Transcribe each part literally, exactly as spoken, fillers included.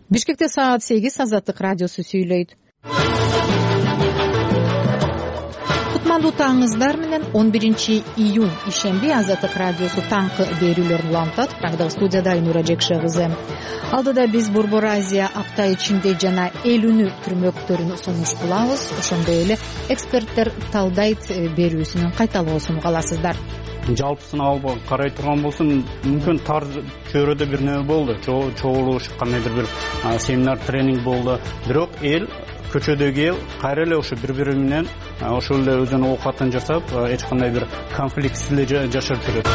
Бишкекте саат сегиз Азаттык радиосу сүйлөйт. Кутмандуу таңыңыздар менен он биринчи июнь ишемби Азаттык радиосу таңкы берүүлөрүн улантат. Прагдагы студияда Айнура Жекше кызы. Алдыда биз Борбор Азия апта ичинде жана элүүнү түрмөктөрүн сунуш кылабыз. Ошондой эле эксперттер талдайт берүүсүнүн кайталоосун каласыздар. Жалпысын алып карай турган болсун, мүмкүн тар чөйрөдө бир нерсе болду. Чогулуш, кандайдыр бир семинар, тренинг болду. Бирок эл көчөдөгү эл кайра эле ошо бири-бири менен ошол эле өзүнүн оокатын жасап, эч кандай бир конфликтсиз эле жашап жүрөт.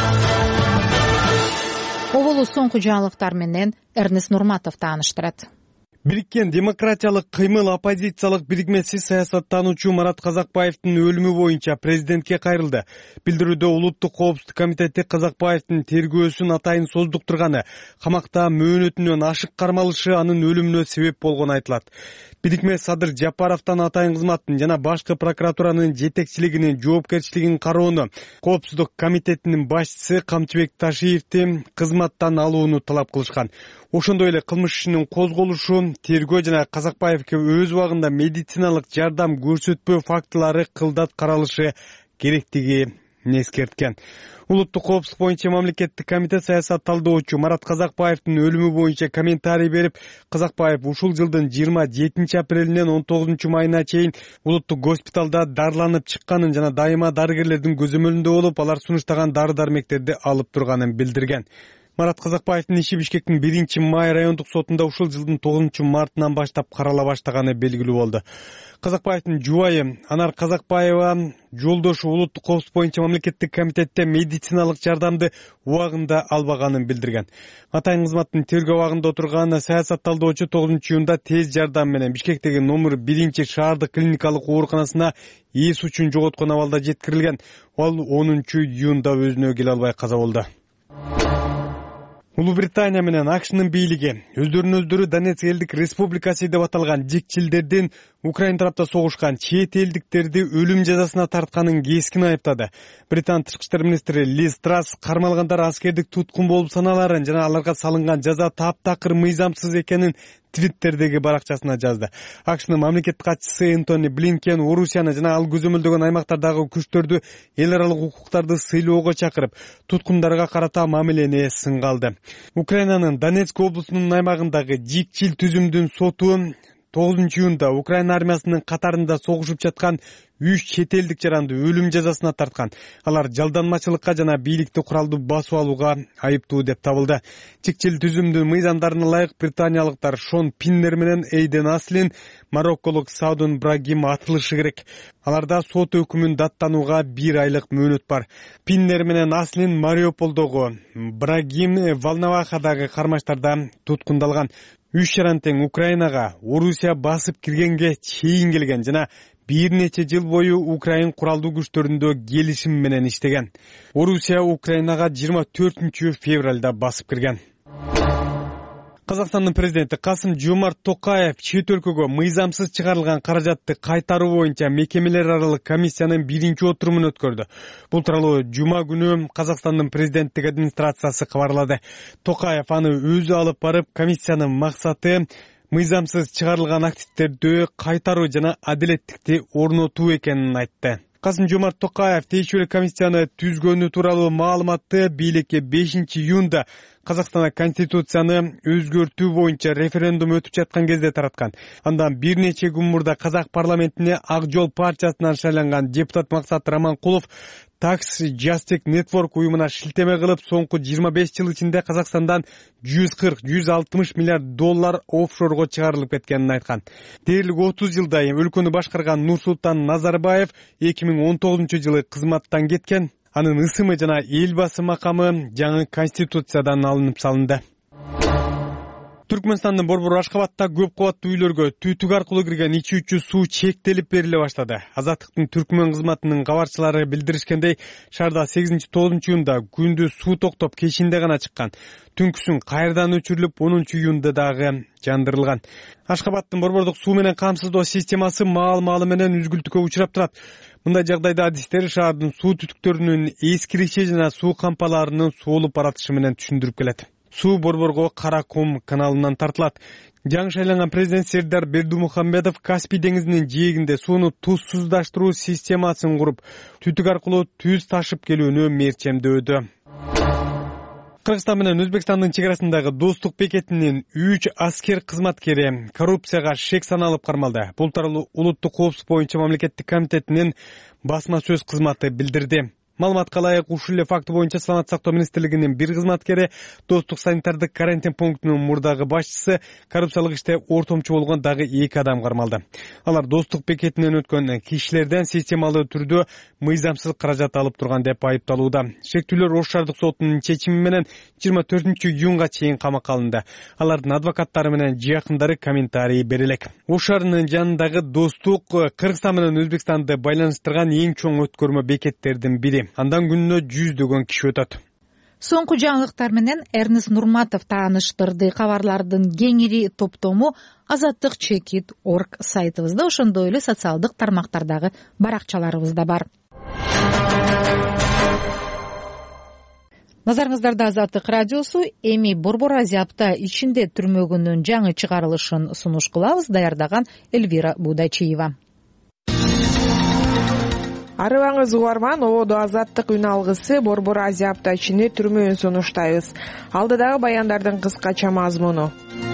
Оболу соңку жаңылыктар менен Эрнест Нурматов тааныштырат. Бириккен демократиялык кыймыл оппозициялык бирикмеси саясаттануучу Марат Казакбаевдин өлүмү боюнча президентке кайрылды. Билдирүүдө Улуттук коопсуздук комитети Казакбаевдин тергөөсүн атайын создуктурганы, камакта мөөнөтүнөн ашык кармалышы анын өлүмүнө себеп болгону айтылат. Бирикме Садыр Жапаровдон атайын кызматтын жана башкы прокуратуранын жетекчилигинин жоопкерчилигин кароону, коопсуздук комитетинин башчысы Камчыбек Ташиевди кызматтан алууну талап кылышкан. Ошондой эле кылмыш ишинин козголушу, тергөө жана Казакбаевге өз убагында медициналык жардам көрсөтпөө фактылары кылдат каралышы керектигин эскерткен. Улуттук коопсуздук боюнча мамлекеттик комитет саясат талдоочу Марат Казакбаевдин өлүмү боюнча комментарий берип, Казакбаев ушул жылдын жыйырма жетинчи апрелинен он тогузунчу майына чейин улуттук госпиталда дарыланып чыкканын жана дайыма дарыгерлердин көзөмөлүндө болуп, алар сунуштаган дары-дармектерди алып турганын билдирген. Марат Казакбаевдин иши Бишкектин биринчи май райондук сотунда ушул жылдын тогузунчу мартынан баштап карала баштаганы белгилүү болду. Казакбаевдин жубайы Анар Казакбаева жолдошу улуттук коопсуздук боюнча мамлекеттик комитетте медициналык жардамды убагында албаганын билдирген. Атайын кызматтын тергөө абагында отурган саясат талдоочу тогузунчу июнда тез жардам менен Бишкектеги номер биринчи шаардык клиникалык ооруканасына эс үчүн жоготкон абалда жеткирилген. Ал онунчу июнда өзүнө келе албай каза болду. Улуу Британия менен АКШнын бийлиги өздөрүн өздөрү Донецк элдик республикасы деп аталган жикчилдердин Украина тарапта согушкан чет элдиктерди өлүм жазасына тартканын кескин айыптады. Британ тышкы иштер министри Лиз Трасс кармалгандар аскердик туткун болуп саналарын жана аларга салынган жаза таптакыр мыйзамсыз экенин Твиттердеги баракчасына жазды. АКШнын мамлекеттик катчысы Энтони Блинкен Орусияны жана ал көзөмөлдөгөн аймактардагы күчтөрдү эл аралык укуктарды сыйлоого чакырып, туткундарга карата мамилени сынга алды. Украинанын Донецк облусунун аймагындагы жикчил түзүмдүн соту тогузунчу июнда Украина армиясынын катарында согушуп жаткан үч чет элдик жаранды өлүм жазасына тарткан. Алар жалданмачылыкка жана бийликти куралдуу басып алууга айыптуу деп табылды. Жикчил түзүмдүн мыйзамдарына ылайык британиялыктар Шон Пиннер менен Эйден Аслин, марокколук Саудун Брагим атылышы керек. Аларда сот өкүмүн даттанууга бир айлык мөөнөт бар. Пиннер менен Аслин Мариуполдогу, Брагим Волновахадагы кармаштарда туткундалган. Үч жаран тең Украинага Орусия басып киргенге чейин келген жана бир нече жыл бою Украин куралдуу күчтөрүндө келишим менен иштеген. Орусия Украинага жыйырма төртүнчү февралда басып кирген. Казакстандын президенти Касым Жомарт Токаев чет өлкөгө мыйзамсыз чыгарылган каражатты кайтаруу боюнча мекемелер аралык комиссиянын биринчи отурумун өткөрдү. Бул тууралуу жума күнү Казакстандын президенттик администрациясы кабарлады. Токаев аны өзү алып барып, комиссиянын максаты мыйзамсыз чыгарылган активдерди кайтаруу жана адилеттикти орнотуу экенин айтты. Касым Жомарт Токаев тиешелүү комиссияны түзгөнү тууралуу маалыматты бийликке бешинчи июнда Казакстанда конституцияны өзгөртүү боюнча референдум өтүп жаткан кезде тараткан. Андан бир нече күн мурда Казак парламентине Ак жол партиясынан шайланган депутат Максат Раманкулов Tax Justice Network уюмуна шилтеме кылып, соңку жыйырма беш жыл ичинде Казакстандан жүз кырк — жүз алтымыш миллиард доллар офшорго чыгарылып кеткенин айткан. Дээрлик отуз жылдай өлкөнү башкарган Нурсултан Назарбаев эки миң он тогузунчу жылы кызматтан кеткен. Анын ысымы жана эл басы макамы жаңы конституциядан алынып салынды. Түркмөнстандын Борбор Ашкабадта көп кабаттуу үйлөргө түтүк аркылуу кирген ичүүчү суу чектелип бериле баштады. Азаттыктын Түркмөн кызматынын кабарчылары билдиришкендей, шаарда сегизинчи тогузунчу июнда күндүз суу токтоп кечинде гана чыккан. Түнкүсүн кайрадан өчүрүлүп, онунчу июнда дагы жандырылган. Ашкабадтын борбордук суу менен камсыздоо системасы маал-маалы менен үзгүлтүккө учурап турат. Мындай жагдайда адистер шаардын суу түтүктөрүнүн эскириши жана суу кампаларынын соолуп баратышы менен түшүндүрүп келет. суу Борборго Кара кум каналынан тартылат. Жаңы шайланган президент Сердар Бердумухамедов Каспий деңизинин жээгинде сууну тузсуздаштыруу системасын куруп, түтүк аркылуу түз ташып келүүнү мерчемдөөдө. Кыргызстан менен Өзбекстандын чек арасындагы достук бекетинин үч аскер кызматкери коррупцияга шек саналып кармалды. Бул тууралуу улуттук коопсуздук боюнча мамлекеттик комитетинин басма сөз кызматы билдирди. Маалыматка ылайык, ушул эле факты боюнча Саламаттык сактоо министрлигинин бир кызматкери, достук санитардык карантин пунктунун мурдагы башчысы, коррупциялык иште ортомчу болгон дагы эки адам кармалды. Алар достук бекетинен өткөн кишилерден системалуу түрдө мыйзамсыз каражат алып турган деп айыпталууда. Шектүүлөр Ош шаардык сотунун чечими менен жыйырма төртүнчү июнга чейин камакка алынды. Алардын адвокаттары менен жакындары комментарий бере элек. Ош шаарынын жанындагы достук Кыргызстан менен Өзбекстанды байланыштырган эң чоң өткөрмө бекеттердин бири. Андан күнүнө жүздөгөн киши өтөт. Соңку жаңылыктар менен Эрнест Нурматов тааныштырды. Кабарлардын кеңири топтому азаттык чекит точка орг сайтыбызда, ошондой эле социалдык тармактардагы баракчаларыбызда бар. Назарыңыздарда Азаттык радиосу. Эми Борбор Азия апта ичинде түрмөгүнүн жаңы чыгарылышын сунуш кылабыз. Даярдаган Эльвира Будачиева. Арыбаңыз угарман, ободо азаттык үн алгысы Борбор Азия апта ичинде түрмөөн сунуштайбыз. Алдыдагы баяндардын кыскача мазмуну.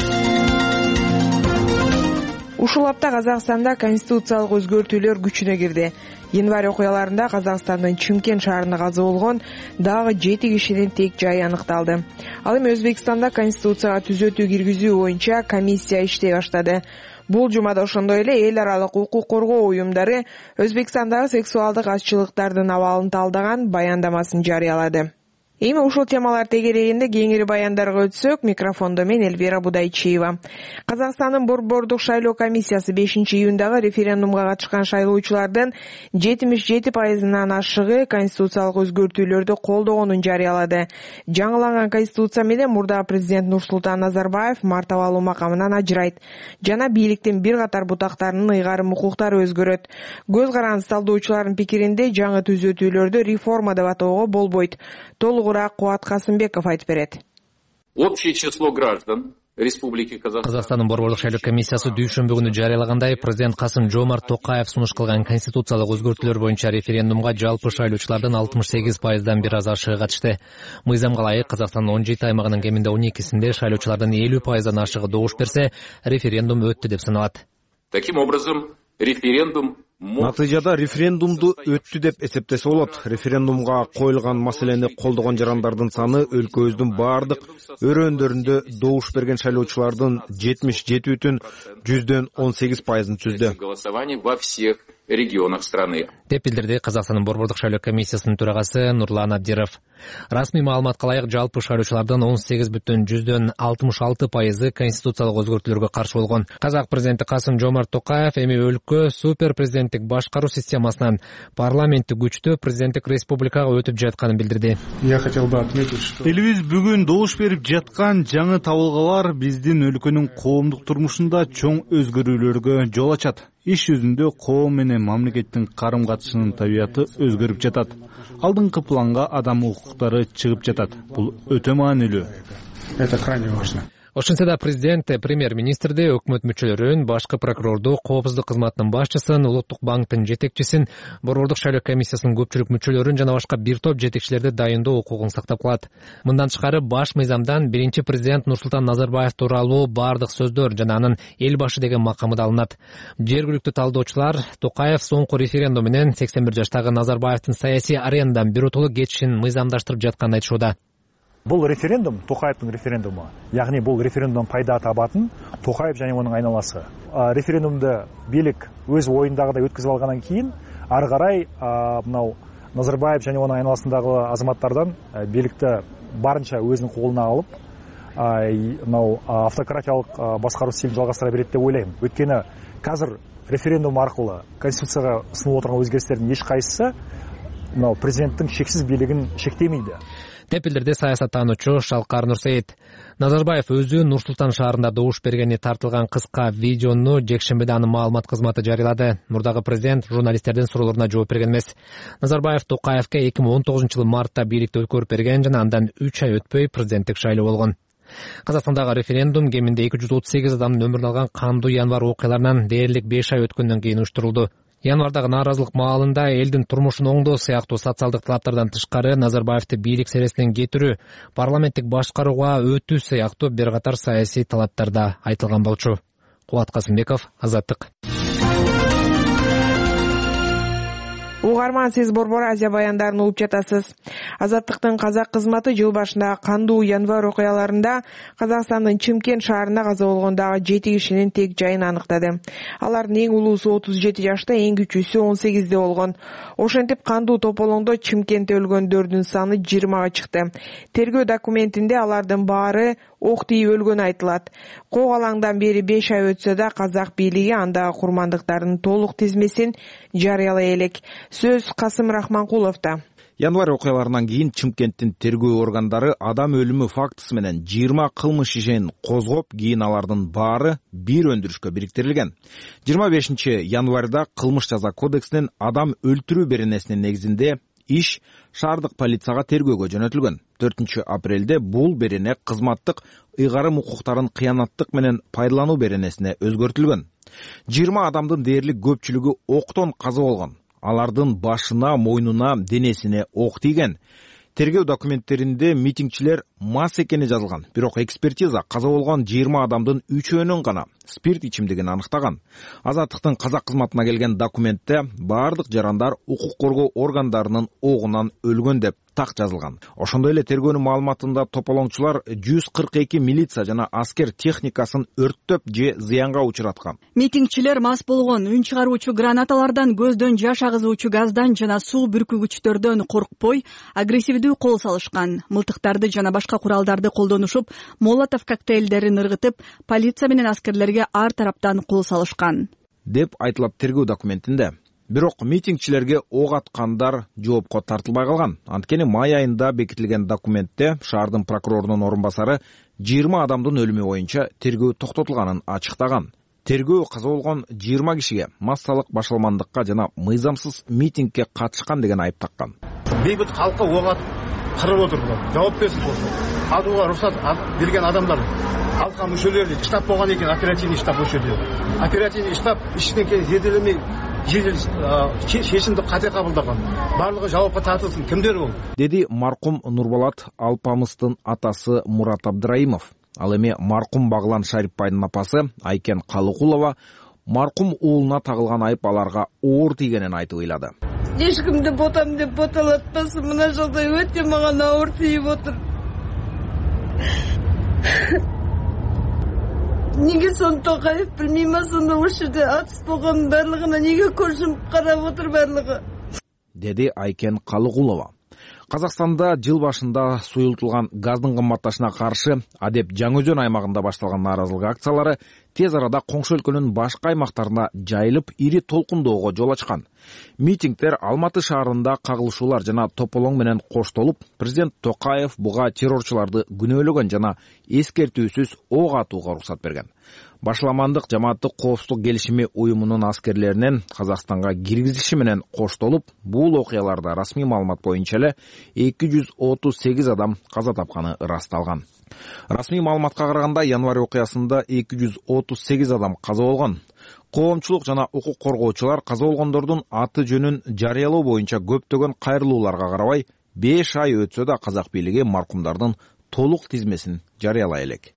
Ушул апта Казакстанда конституциялык өзгөртүүлөр күчүнө кирди. Январь окуяларында Казакстандын Чымкент шаарында каза болгон дагы жети кишинин тек жайы аныкталды. Ал эми Өзбекстанда конституцияга түзөтүү киргизүү боюнча комиссия иштей баштады. Бул жумада ошондой эле эл аралык укук коргоо уюмдары Өзбекстандагы сексуалдык азчылыктардын абалын талдаган баяндамасын жарыялады. Эми ушул темалар тегерегинде кеңири баяндарга өтсөк, микрофондо мен Эльвира Будайчиева. Казакстандын Борбордук шайлоо комиссиясы бешинчи июндагы референдумга катышкан шайлоочулардын жетимиш жети пайызынан ашыгы конституциялык өзгөртүүлөрдү колдогонун жарыялады. Жаңыланган конституция менен мурдагы президент Нурсултан Назарбаев мартабалуу макамынан ажырайт жана бийликтин бир катар бутактарынын ыйгарым укуктары өзгөрөт. Көз каранды талдоочулардын пикиринде жаңы түзөтүүлөрдү реформа деп атоого болбойт. Толугураак Кубат Касымбеков айтып берет. Общее число граждан Республики Казахстан. Казакстандын Борборлук шайлоо комиссиясы дүйшөмбү күнү жарыялагандай, президент Касым-Жомарт Токаев сунуш кылган конституциялык өзгөртүүлөр боюнча референдумга жалпы шайлоочулардын алтымыш сегиз пайыздан бир аз ашыгы катышты. Мыйзамга ылайык Казакстандын он жети аймагынын кеминде он экисинде шайлоочулардын элүү пайыздан ашыгы добуш берсе, референдум өттү деп саналат. Таким образом, референдум Натыйжада референдумду өттү деп эсептесе болот. Референдумга коюлган маселени колдогон жарандардын саны өлкөбүздүн бардык өрөөндөрүндө добуш берген шайлоочулардын жетимиш жети бүтүн жүздөн он сегиз пайызын түздү. Голосование во всех регионах страны. Деп билдирди Казакстандын Борбордук шайлоо комиссиясынын төрагасы Нурлан Абдиров. Расмий маалыматка ылайык жалпы шайлоочулардын он сегиз бүтүн жүздөн алтымыш алты пайызы конституциялык өзгөртүүлөргө каршы болгон. Казак президенти Касым-Жомарт Токаев эми өлкө супер президенттик башкаруу системасынан парламенттик күчтүү президенттик республикага өтүп жатканын билдирди. Я хотел бы отметить, что элибиз бүгүн добуш берип жаткан жаңы табылгалар биздин өлкөнүн коомдук турмушунда чоң өзгөрүүлөргө жол ачат. Иш жүзүндө коом менен мамлекеттин карым катышынын табияты өзгөрүп жатат. Алдыңкы планга адам укуктары чыгып жатат. Бул өтө маанилүү. Это крайне важно. Ошентсе да президент, премьер-министрди, өкмөт мүчөлөрүн, башкы прокурорду, коопсуздук кызматынын башчысын, Улуттук банктын жетекчисин, Борбордук шайлоо комиссиясынын көпчүлүк мүчөлөрүн жана башка бир топ жетекчилерди дайындоо укугун сактап калат. Мындан тышкары баш мыйзамдан биринчи президент Нурсултан Назарбаев тууралуу бардык сөздөр жана анын эл башы деген макамы да алынат. Жергиликтүү талдоочулар Токаев соңку референдум менен сексен бир жаштагы Назарбаевдин саясий аренадан биротоло кетишин мыйзамдаштырып жатканын айтышууда. Бұл референдум, Токаевтың референдумы, яғни бұл референдум пайда табатын Токаев және оның айналасы. Референдумды билік өз ойындағыдай өткізіп алғаннан кейін, ары қарай мынау Назарбаев және оның айналасындағы азаматтардан билікті барынша өзінің қолына алып, мынау автократиялық басқару стилін жалғастыра береді деп ойлаймын. Өйткені қазір референдум арқылы конституцияға ұсынылып отырған өзгерістердің ешқайсысы мынау президенттің шексіз билігін шектемейді. Деп билдирди саясаттануучу Шалкар Нурсейит. Назарбаев өзү Нур-Султан шаарында добуш бергени тартылган кыска видеону жекшембиде анын маалымат кызматы жарыялады. Мурдагы президент журналисттердин суроолоруна жооп берген эмес. Назарбаев Токаевке эки миң он тогузунчу жылы мартта бийликти өткөрүп берген жана андан үч ай өтпөй президенттик шайлоо болгон. Казакстандагы референдум кеминде эки жүз отуз сегиз адамдын өмүрүн алган кандуу январь окуяларынан дээрлик беш ай өткөндөн кийин уюштурулду. Январдагы нааразылык маалында элдин турмушун оңдоо сыяктуу социалдык талаптардан тышкары Назарбаевди бийлик сересинен кетирүү, парламенттик башкарууга өтүү сыяктуу бир катар саясий талаптар да айтылган болчу. Кубат Касымбеков, Азаттык. Угарман, сиз Борбор Азия баяндарын угуп жатасыз. Азаттыктын казак кызматы жыл башындагы кандуу январь окуяларында Казакстандын Чымкент шаарында каза болгондагы жети кишинин тек жайын аныктады. Алардын эң улуусу отуз жети жашта, эң кичүүсү он сегизде болгон. Ошентип кандуу тополоңдо Чымкентте өлгөндөрдүн саны жыйырмага чыкты. Тергөө документинде алардын баары ок тийип өлгөнү айтылат. Кок алаңдан бери беш ай өтсө да казак бийлиги андагы курмандыктардын толук тизмесин жарыялай элек. Сөз Касым Рахманкуловдо. Январь окуяларынан кийин Чымкенттин тергөө органдары адам өлүмү фактысы менен жыйырма кылмыш ишин козгоп, кийин алардын баары бир өндүрүшкө бириктирилген. жыйырма бешинчи январда кылмыш жаза кодексинин адам өлтүрүү беренесинин негизинде иш шаардык полицияга тергөөгө жөнөтүлгөн. төртүнчү апрелде бул берене кызматтык ыйгарым укуктарын кыянаттык менен пайдалануу беренесине өзгөртүлгөн. жыйырма адамдын дээрлик көпчүлүгү октон каза болгон. Алардын башына, мойнуна, денесине ок тийген. Тергөө документтеринде митингчилер мас экени жазылган. Бирок экспертиза каза болгон жыйырма адамдын үчөөнүн гана спирт ичимдигин аныктаган. Азаттыктын казак кызматына келген документте бардык жарандар укук коргоо органдарынын огунан өлгөн деп так жазылган. Ошондой эле тергөөнүн маалыматында тополоңчулар жүз кырк эки милиция жана аскер техникасын өрттөп же зыянга учураткан. Митингчилер мас болгон, үн чыгаруучу гранаталардан, көздөн жаш агызуучу газдан жана суу бүркүгүчтөрдөн коркпой, агрессивдүү кол салышкан. Мылтыктарды жана башка куралдарды колдонушуп, молотов коктейлдерин ыргытып, полиция менен аскерлерге ар тараптан кол салышкан деп айтылат тергөө документинде. Бирок митингчилерге ок аткандар жоопко тартылбай калган. Анткени май айында бекитилген документте шаардын прокурорунун орун басары жыйырма адамдын өлүмү боюнча тергөө токтотулганын ачыктаган. Тергөө каза болгон жыйырма кишиге массалык башаламандыкка жана мыйзамсыз митингге катышкан деген айып таккан. Бейбит калкка ок атып кырып отуруп, жооп берсин болсо. Адууга уруксат берген адамдар алка мүчөлөрү штаб болгон экен, оперативный штаб ошол жерде. Оперативный штаб иштен кийин зерделемей жедел чечимди кате кабылдаган. Барлыгы жоопко тартылсын. Кимдер бул? Деди маркум Нурболот Алпамыстын атасы Мурат Абдраимов. Ал эми маркум Баглан Шарипбайдын апасы Айкен Калыкулова маркум уулуна тагылган айып аларга оор тийгенин айтып ыйлады. Эч кимди ботам деп боталатпасын, мына жолдой өтө мага оор тийип отур. Неге сон Токаев билмейм, сонда ошол жерде атыс болгон барлыгына неге көрсүнүп карап отур барлыгы? Деди Айкен Калыкулова. Казакстанда жыл башында суюлтулган газдын кымбатташына каршы Адеп Жаңы-Өзөн аймагында башталган нааразылык акциялары тез арада коңшу өлкөнүн башка аймактарына жайылып, ири толкундоого жол ачкан. Митингдер Алматы шаарында кагылышуулар жана тополоң менен коштолуп, президент Токаев буга террорчуларды күнөөлөгөн жана эскертүүсүз ок атууга уруксат берген. Башаламандык жамааттык коопсуздук келишими уюмунун аскерлеринин Казакстанга киргизиши менен коштолуп, бул окуяларда расмий маалымат боюнча эле эки жүз отуз сегиз адам каза тапканы ырасталган. Расмий маалыматка караганда январь окуясында эки жүз отуз сегиз адам каза болгон. Коомчулук жана укук коргоочулар каза болгондордун аты жөнүн жарыялоо боюнча көптөгөн кайрылууларга карабай беш ай өтсө да казак бийлиги маркумдардын толук тизмесин жарыялай элек.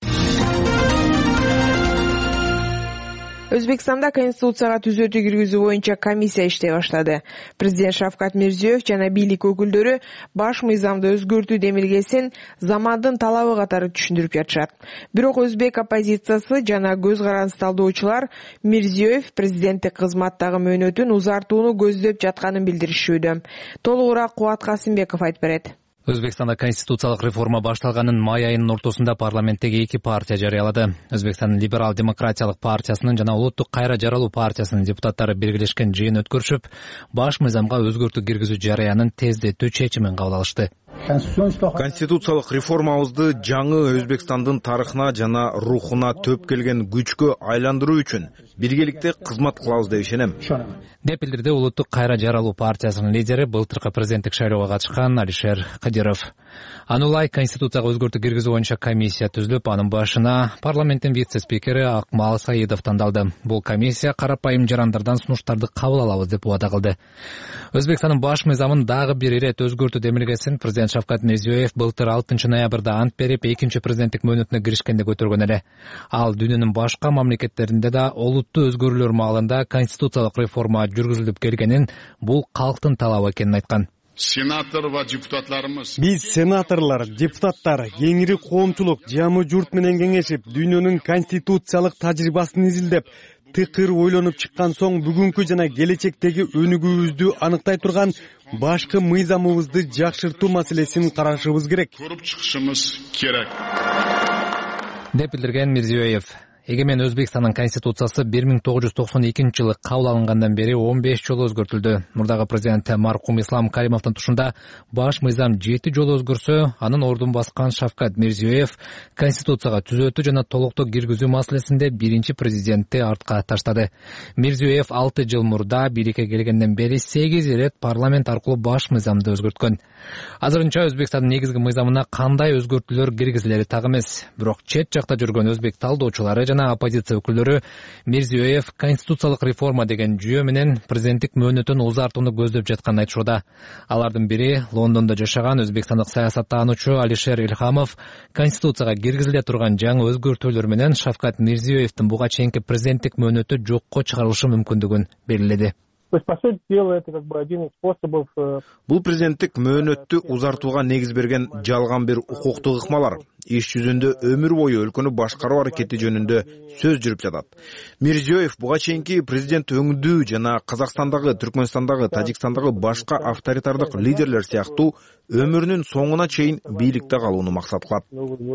Өзбекстанда конституцияга түзөтүү киргизүү боюнча комиссия иштей баштады. Президент Шавкат Мирзиёев жана бийлик өкүлдөрү баш мыйзамды өзгөртүү демилгесин замандын талабы катары түшүндүрүп жатышат. Бирок өзбек оппозициясы жана көз каранды талдоочулар Мирзиёев президенттик кызматтагы мөөнөтүн узартууну көздөп жатканын билдиришүүдө. Толугураак Кубат Касымбеков айтып берет. Өзбекстанда конституциялык реформа башталганын май айынын ортосунда парламенттеги эки партия жарыялады. Өзбекстандын либерал демократиялык партиясынын жана улуттук кайра жаралуу партиясынын депутаттары белгилешкен жыйын өткөрүшүп, баш мыйзамга өзгөртүү киргизүү жарыянын тездетүү чечимин кабыл алышты. конституциялык реформабызды жаңы Өзбекстандын тарыхына жана рухуна төп келген күчкө айландыруу үчүн биргеликте кызмат кылабыз деп ишенем, деп билдирди улуттук кайра жаралуу партиясынын лидери, былтыркы президенттик шайлоого катышкан Алишер Кадиров. Аны улай конституцияга өзгөртүү киргизүү боюнча комиссия түзүлүп, анын башына парламенттин вице-спикери Акмал Саидов тандалды. Бул комиссия карапайым жарандардан сунуштарды кабыл алабыз деп убада кылды. Өзбекстандын баш мыйзамын дагы бир ирет өзгөртүү демилгесин президент Шавкат Мирзиёев былтыр алтынчы ноябрда ант берип, экинчи президенттик мөөнөтүнө киришкенде көтөргөн эле. Ал дүйнөнүн башка мамлекеттеринде да олуттуу өзгөрүүлөр маалында конституциялык реформа жүргүзүлүп келгенин, бул калктын талабы экенин айткан. Биз сенаторлор, депутаттар, кеңири коомчулук жамы журт менен кеңешип, дүйнөнүн конституциялык тажрыйбасын изилдеп, тыкыр ойлонуп чыккан соң бүгүнкү жана келечектеги өнүгүүбүздү аныктай турган башкы мыйзамыбызды жакшыртуу маселесин карашыбыз керек. Көрүп чыгышыбыз керек, деп билдирген Мирзиёев. Эгемен Өзбекстандын конституциясы бир миң тогуз жүз токсон экинчи жылы кабыл алынгандан бери он беш жолу өзгөртүлдү. Мурдагы президент маркум Ислам Каримовдун тушунда баш мыйзам жети жолу өзгөрсө, анын ордун баскан Шавкат Мирзиёев конституцияга түзөтүү жана толуктоо киргизүү маселесинде биринчи президентти артка таштады. Мирзиёев алты жыл мурда бийликке келгенден бери сегиз ирет парламент аркылуу баш мыйзамды өзгөрткөн. Азырынча Өзбекстандын негизги мыйзамына кандай өзгөртүүлөр киргизилери так эмес. Бирок чет жакта жүргөн өзбек талдоочулары жана оппозиция өкүлдөрү Мирзиёев конституциялык реформа деген жүйө менен президенттик мөөнөтүн узартууну көздөп жатканын айтышууда. Алардын бири Лондондо жашаган өзбекстандык саясаттануучу Алишер Илхамов конституцияга киргизиле турган жаңы өзгөртүүлөр менен Шавкат Мирзиёевдин буга чейинки президенттик мөөнөтү жокко чыгарылышы мүмкүндүгүн белгиледи. Бул президенттик мөөнөттү узартууга негиз берген жалган бир укуктук ыкмалар. Иш жүзүндө өмүр бою өлкөнү башкаруу аракети жөнүндө сөз жүрүп жатат. Мирзиёев буга чейинки президент өңдүү жана Казакстандагы, Түркмөнстандагы, Тажикстандагы башка авторитардык лидерлер сыяктуу өмүрүнүн соңуна чейин бийликте калууну максат кылат.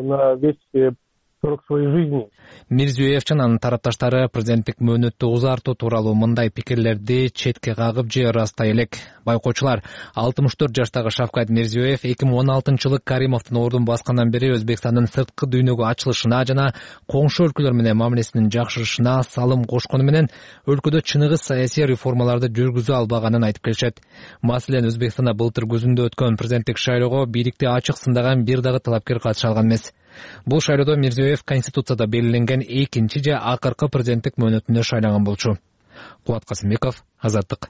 Мирзиёев жана анын тарапташтары президенттик мөөнөттү узартуу тууралуу мындай пикирлерди четке кагып же ырастай элек. Байкоочулар, алтымыш төрт жаштагы Шавкат Мирзиёев эки миң он алтынчы жылы Каримовдун ордун баскандан бери Өзбекстандын сырткы дүйнөгө ачылышына жана коңшу өлкөлөр менен мамилесинин жакшырышына салым кошкону менен өлкөдө чыныгы саясий реформаларды жүргүзө албаганын айтып келишет. Маселен, Өзбекстанда былтыр күзүндө өткөн президенттик шайлоого бийликти ачык сындаган бир дагы талапкер катыша алган эмес. Бул шайлоодо Мирзиёев конституцияда белгиленген экинчи же акыркы президенттик мөөнөтүнө шайланган болчу. Кубат Касымбеков, Азаттык.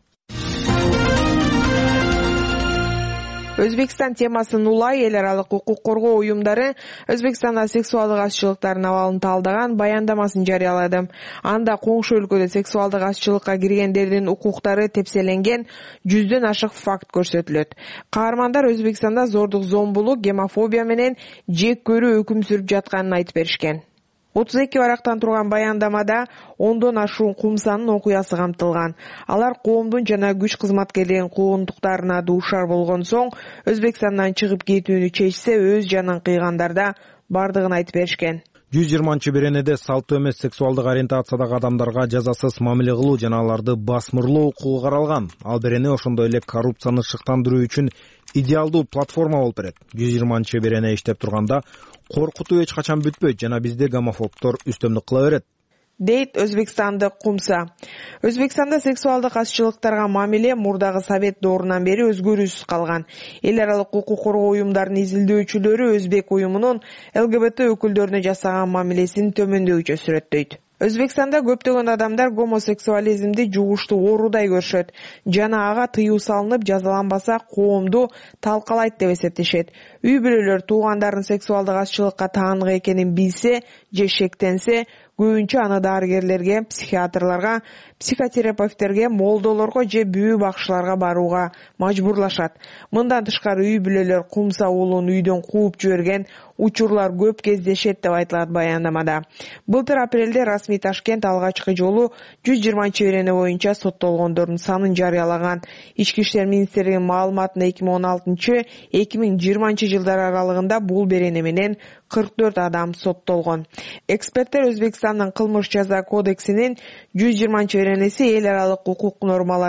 Өзбекстан темасын улай эл аралык укук коргоо уюмдары Өзбекстанда сексуалдык азчылыктардын абалын талдаган баяндамасын жарыялады. Анда коңшу өлкөдө сексуалдык азчылыкка киргендердин укуктары тепселенген жүздөн ашык факт көрсөтүлөт. Каармандар Өзбекстанда зордук, зомбулук, гомофобия менен жек көрүү өкүм сүрүп жатканын айтып беришкен. отуз эки барактан турган баяндамада ондон ашуун кумсанын окуясы камтылган. Алар коомдун жана күч кызматкерлеринин куугунтуктарына дуушар болгон соң Өзбекстандан чыгып кетүүнү чечсе, өз жанын кыйгандарда бардыгын айтып беришкен. жүз жыйырманчы беренеде салттуу эмес сексуалдык ориентациядагы адамдарга жазасыз мамиле кылуу жана аларды басмырлоо укугу каралган. Ал берене ошондой эле коррупцияны шыктандыруу үчүн идеалдуу платформа болуп берет. жүз жыйырманчы берене иштеп турганда коркутуу эч качан бүтпөйт жана бизде гомофобдор үстөмдүк кыла берет, дейт өзбекстандык кумса. Өзбекстанда сексуалдык азчылыктарга мамиле мурдагы совет доорунан бери өзгөрүүсүз калган. Эл аралык укук коргоо уюмдарынын изилдөөчүлөрү өзбек уюмунун ЛГБТ өкүлдөрүнө жасаган мамилесин төмөндөйүнчө сүрөттөйт. Өзбекстанда көптөгөн адамдар гомосексуализмди жугуштуу оорудай көрүшөт жана ага тыюу салынып жазаланбаса коомду талкалайт деп эсептешет. Үй бүлөлөр туугандардын сексуалдык азчылыкка таандык экенин билсе же шектенсе, көбүнчө аны дарыгерлерге, психиатрларга, психотерапевттерге, молдолорго же бүү бакчыларга барууга мажбурлашат. Мындан тышкары үй бүлөлөр кумса уулун үйдөн кууп жиберген учурлар көп кездешет деп айтылат баяндамада. Былтыр апрелде расмий Ташкент алгачкы жолу жүз жыйырманчы берене боюнча соттолгондордун санын жарыялаган. Ички иштер министрлигинин маалыматына эки миң он алтынчы — эки миң жыйырманчы жылдар аралыгында бул берене менен кырк төрт адам соттолгон. Эксперттер Өзбекстандын кылмыш жаза кодексинин жүз жыйырманчы беренеси эл аралык укук нормаларын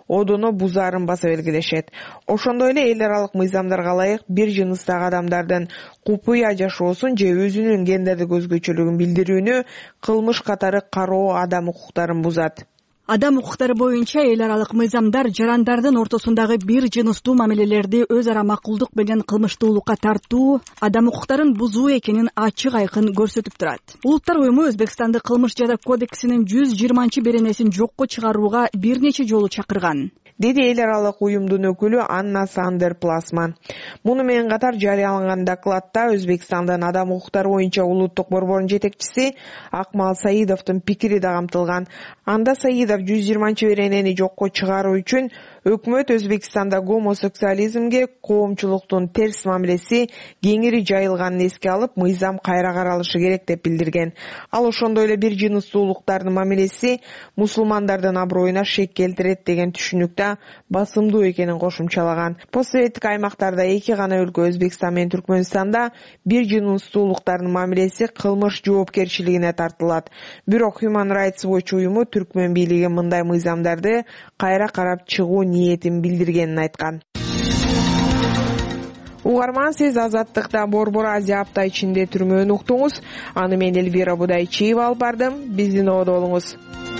одоно бузаарын баса белгилешет. Ошондой эле эл аралык мыйзамдарга ылайык бир жыныстагы адамдардын купуя жашоосун же өзүнүн гендердик өзгөчөлүгүн билдирүүнү кылмыш катары кароо адам укуктарын бузат. Адам укуктары боюнча эл аралык мыйзамдар жарандардын ортосундагы бир жыныстуу мамилелерди өз ара макулдук менен кылмыштуулукка тартуу адам укуктарын бузуу экенин ачык айкын көрсөтүп турат. Улуттар уюму Өзбекстанды кылмыш жада кодексинин жүз жыйырманчы беренесин жокко чыгарууга бир нече жолу чакырган, деди эл аралык уюмдун өкүлү Анна Сандер Пласман. Муну менен катар жарыяланган докладта Өзбекстандын адам укуктары боюнча улуттук борборунун жетекчиси Акмал Саидовдун пикири да камтылган. Анда Саидов жүз жыйырманчы беренени жокко чыгаруу үчүн өкмөт Өзбекстанда гомосексуализмге коомчулуктун терс мамилеси кеңири жайылганын эске алып, мыйзам кайра каралышы керек деп билдирген. Ал ошондой эле бир жыныстуулуктардын мамилеси мусулмандардын аброюна шек келтирет деген түшүнүктө басымдуу экенин кошумчалаган. Постсоветтик аймактарда эки гана өлкө Өзбекстан менен Түркмөнстанда бир жыныстуулуктардын мамилеси кылмыш жоопкерчилигине тартылат. Бирок Human Rights Watch уюму түркмөн бийлиги мындай мыйзамдарды кайра карап чыгуу ниетин билдиргенин айткан. Угарман, сиз Азаттыкта Борбор Азия апта ичинде түрмөнү уктуңуз. Аны мен Эльвира Будайчиева алып бардым. Биздин ободо болуңуз.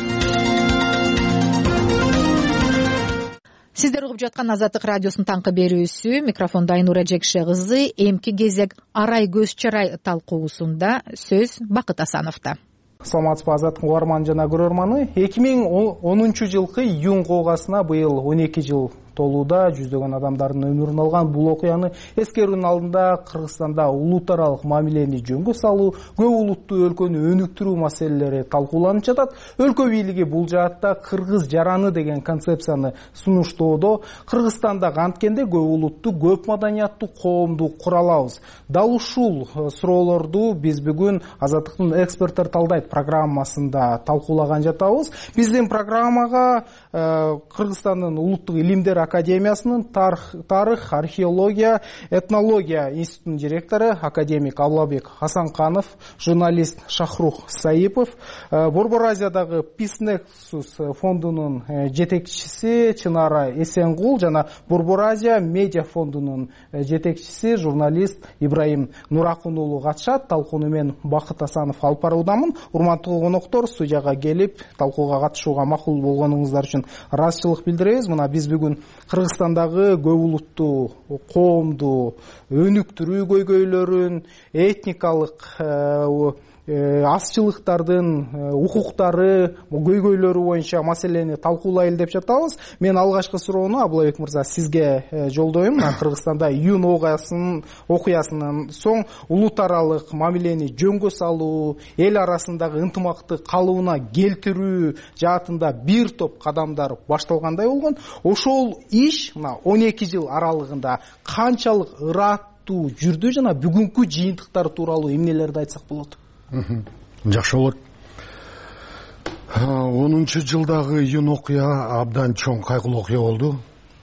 Сиздер угуп жаткан Азаттык радиосунун таңкы берүүсү. Микрофондо Айнура Жекше кызы. Эмки кезек арай көз чарай талкуусунда сөз Бакыт Асановдо. Саламатсызбы, Азаттык угарман жана көрөрманы. эки миң онунчу жылкы июнь окугасына быйыл он эки жыл толууда. Жүздөгөн адамдардын өмүрүн алган бул окуяны эскерүүнүн алдында Кыргызстанда улут аралык мамилени жөнгө салуу, көп улуттуу өлкөнү өнүктүрүү маселелери талкууланып жатат. Өлкө бийлиги бул жаатта кыргыз жараны деген концепцияны сунуштоодо. Кыргызстанда канткенде көп улуттуу, көп маданияттуу коомду кура алабыз. Дал ушул суроолорду биз бүгүн Азаттыктын эксперттер талдайт программасында талкуулаган жатабыз. Биздин программага э, Кыргызстандын улуттук илимдер академиясынын тарых, тарых, археология, этнология институтунун директору академик Аллабек Хасанканов, журналист Шахрух Саипов, э, Борбор Азиядагы Peace Nexus фондунун э, жетекчиси Чынара Эсенгул жана Борбор Азия медиа фондунун э, жетекчиси журналист Ибраим Нуракун уулу катышат. Талкууну мен Бакыт Асанов алып баруудамын. Урматтуу коноктор, студияга келип талкууга катышууга макул болгонуңуздар үчүн ыраазычылык билдиребиз. Мына биз бүгүн Кыргызстандагы көп улуттуу коомду өнүктүрүү көйгөйлөрүн, этникалык азчылыктардын укуктары, көйгөйлөрү боюнча маселени талкуулайлы деп жатабыз. Мен алгачкы суроону Абылайбек мырза сизге жолдойм. Кыргызстанда июнь окуясынын окуясынан соң улут аралык мамилени жөнгө салуу, эл арасындагы ынтымакты калыбына келтирүү жаатында бир топ кадамдар башталгандай болгон. Ошол иш мына он эки жыл аралыгында канчалык ыраттуу жүрдү жана бүгүнкү жыйынтыктар тууралуу эмнелерди айтсак болот? Жакшы болот. онунчу жылдагы июнь окуя абдан чоң кайгылуу окуя болду.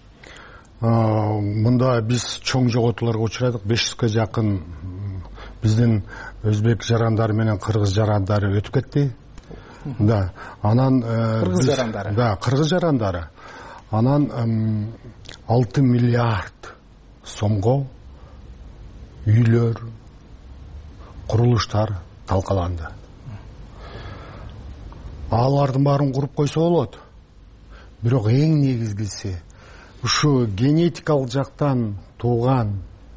Мында биз чоң жоготууларга учурадык. беш жүзгө жакын биздин өзбек жарандары менен кыргыз жарандары өтүп кетти. Да, анан кыргыз жарандары. Да, кыргыз жарандары. Анан алты миллиард сомго үйлөр, курулуштар талкаланды. Алардын баарын куруп койсо болот. Бирок эң негизгиси ушу генетикалык жактан тууган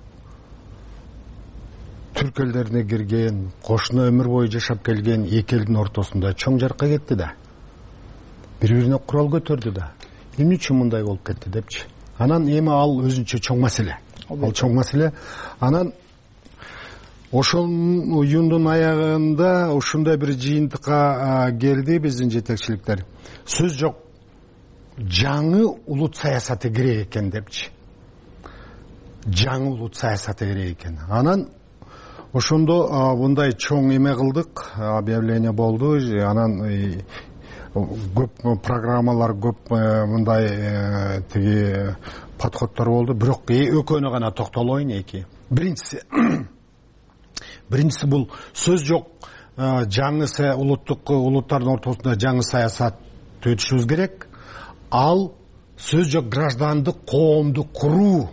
түрк элдерине кирген, кошуна өмүр бою жашап келген эки элдин ортосунда чоң жаркка кетти да. Бири-бирине курал көтөрдү да. Эмне үчүн мындай болуп кетти депчи. Анан эми ал өзүнчө чоң маселе. Ал чоң маселе. Анан ошол июндун аягында ушундай бир жыйынтыкка келди биздин жетекчиликтер. Сөз жок, жаңы улут саясаты керек экен депчи. Жаңы улут саясаты керек экен. Анан ошондо мындай чоң эме кылдык, объявление болду. Анан көп программалар, көп мындай тиги подходдор болду. Бирок экөөнө гана токтолоюн эки. Биринчиси Биринчиси бул сөз жок, жаңы улуттук улуттардын ортосунда жаңы саясат өтүшүбүз керек. Ал сөз жок граждандык коомду куруу.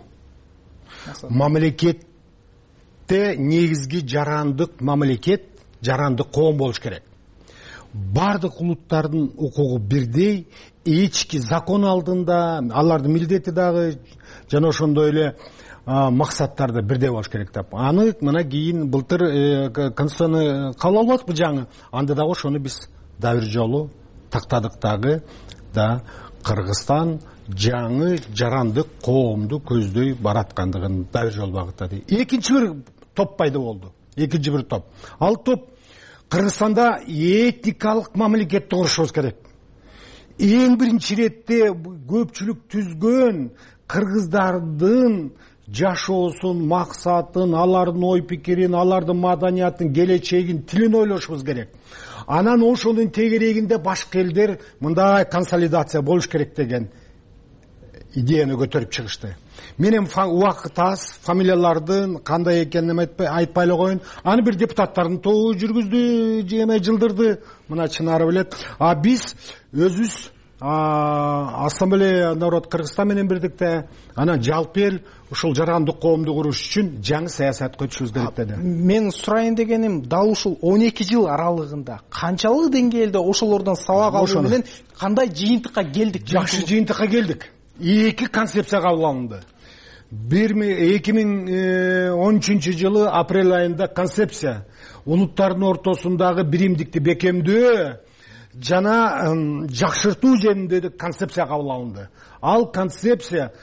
Мамлекетте негизги жарандык мамлекет, жарандык коом болуш керек. Бардык улуттардын укугу бирдей, эчки закон алдында, алардын милдети дагы жана ошондой эле максаттары да бирдей болуш керек деп. Аны мына кийин былтыр конституцияны кабыл албадыкпы жаңы. Анда дагы ошону биз да бир жолу тактадык дагы да Кыргызстан жаңы жарандык коомду көздөй бараткандыгын да бир жолу багыттады. Экинчи бир топ пайда болду. Экинчи бир топ. Ал топ Кыргызстанда этикалык мамлекетти курушубуз керек. Эң биринчи иретте көпчүлүк түзгөн кыргыздардын жашоосун, максатын, алардын ой пикирин, алардын маданиятын, келечегин, тилин ойлошубуз керек. Анан ошонун тегерегинде башка элдер мындай консолидация болуш керек деген идеяны көтөрүп чыгышты. Менин убакыт аз, фамилиялардын кандай экенин айтпай эле коеюн. Аны бир депутаттардын тобу жүргүздү, жеме жылдырды. Мына Чынары билет. А биз өзүбүз Ассамблея народ Кыргызстан менен бирдикте анан жалпы эл ушул жарандык коомду куруш үчүн жаңы саясатка өтүшүбүз керек деди. Мен сурайын дегеним, дал ушул он эки жыл аралыгында канчалык деңгээлде ошолордон сабак алуу менен кандай жыйынтыкка келдик? Жакшы жыйынтыкка келдик. Эки концепция кабыл алынды. эки миң он үчүнчү жылы апрель айында концепция улуттардын ортосундагы биримдикти бекемдөө жана жакшыртуу жөнүндө концепция кабыл алынды. Ал концепция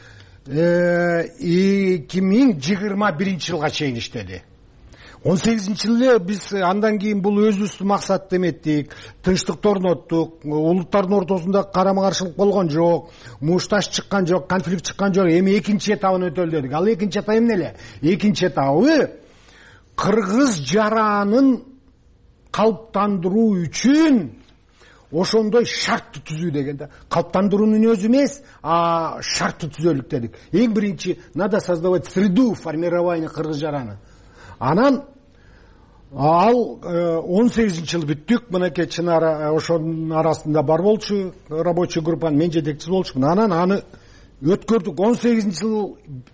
эки миң жыйырма биринчи жылга чейин иштеди. он сегизинчи жылы биз андан кийин бул өзүбүздүн максат деметтик, тынчтыкты орноттук, улуттардын ортосунда карама каршылык болгон жок, мушташ чыккан жок, конфликт чыккан жок. Эми экинчи этабын өтөлү дедик. Ал экинчи этап эмне эле? Экинчи этабы кыргыз жаранын калыптандыруу үчүн ошондой шартты түзүү дегенде, калыптандыруунун өзү эмес, а шартты түзөлүк дедик. Эң биринчи надо создавать среду формирования кыргыз жараны. Анан ал он сегизинчи жылы бүттүк. Мынакей Чынара ошонун арасында бар болчу, рабочий группанын мен жетекчиси болчумун. Анан аны өткөрдүк. он сегизинчи жылы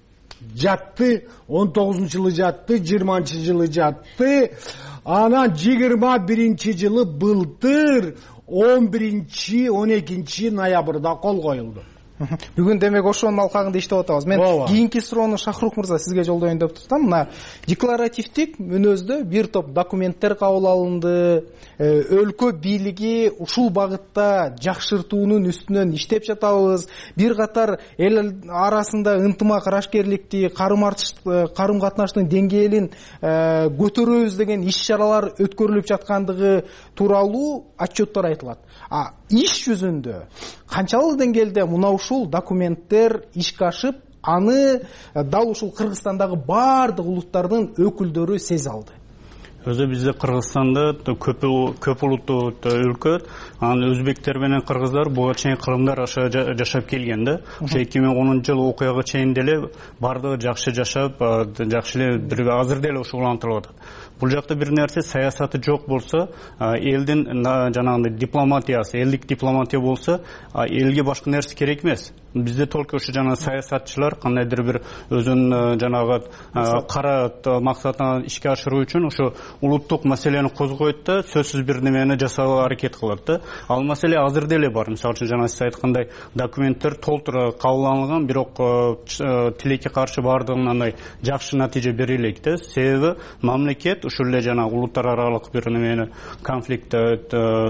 жатты, он тогузунчу жылы жатты, жыйырманчы жылы жатты. Анан жыйырма биринчи жылы былтыр он биринчи он экинчи ноябрда кол коюлду. Бүгүн демек ошонун алкагында иштеп атабыз. Мен кийинки суроону Шахрух мырза сизге жолдоюн деп турсам, мына декларативдик мүнөздө бир топ документтер кабыл алынды. Өлкө бийлиги ушул багытта жакшыртуунун үстүнөн иштеп жатабыз. Бир катар эл арасында ынтымак, арашкерликти, карым катнаштын деңгээлин көтөрөбүз деген иш-чаралар өткөрүлүп жаткандыгы тууралуу отчеттор айтылат. А иш жүзүндө канчалык деңгээлде мына ушул документтер ишке ашып, аны дал ушул Кыргызстандагы баардык улуттардын өкүлдөрү сезе алды? Өзү бизде Кыргызстанда көп улуттуу өлкө, анан өзбектер менен кыргыздар буга чейин кырымдар аша жашап келген да. Ошо эки миң онунчу жылы окуяга чейин деле бардыгы жакшы жашап, жакшы эле азыр деле ушугулантырып атат. Бул жакта бир нерсе саясаты жок болсо, элдин жанагындай дипломатиясы, элдик дипломатия болсо, элге башка нерсе керек эмес. Бизде только ошо жана саясатчылар кандайдыр бир өзүнүн жанагы кара максатын ишке ашыруу үчүн ошо улуттук маселени козгойт да, сөзсүз бир немени жасаууга аракет кылат да. Ал маселе азыр деле бар. Мисалы үчүн жана сиз айткандай документтер толтура кабыл алынган, бирок тилекке каршы бардыгын андай жакшы натыйжа бере элек да. Себеби мамлекет ушул эле жана улуттар аралык бир немени конфликтти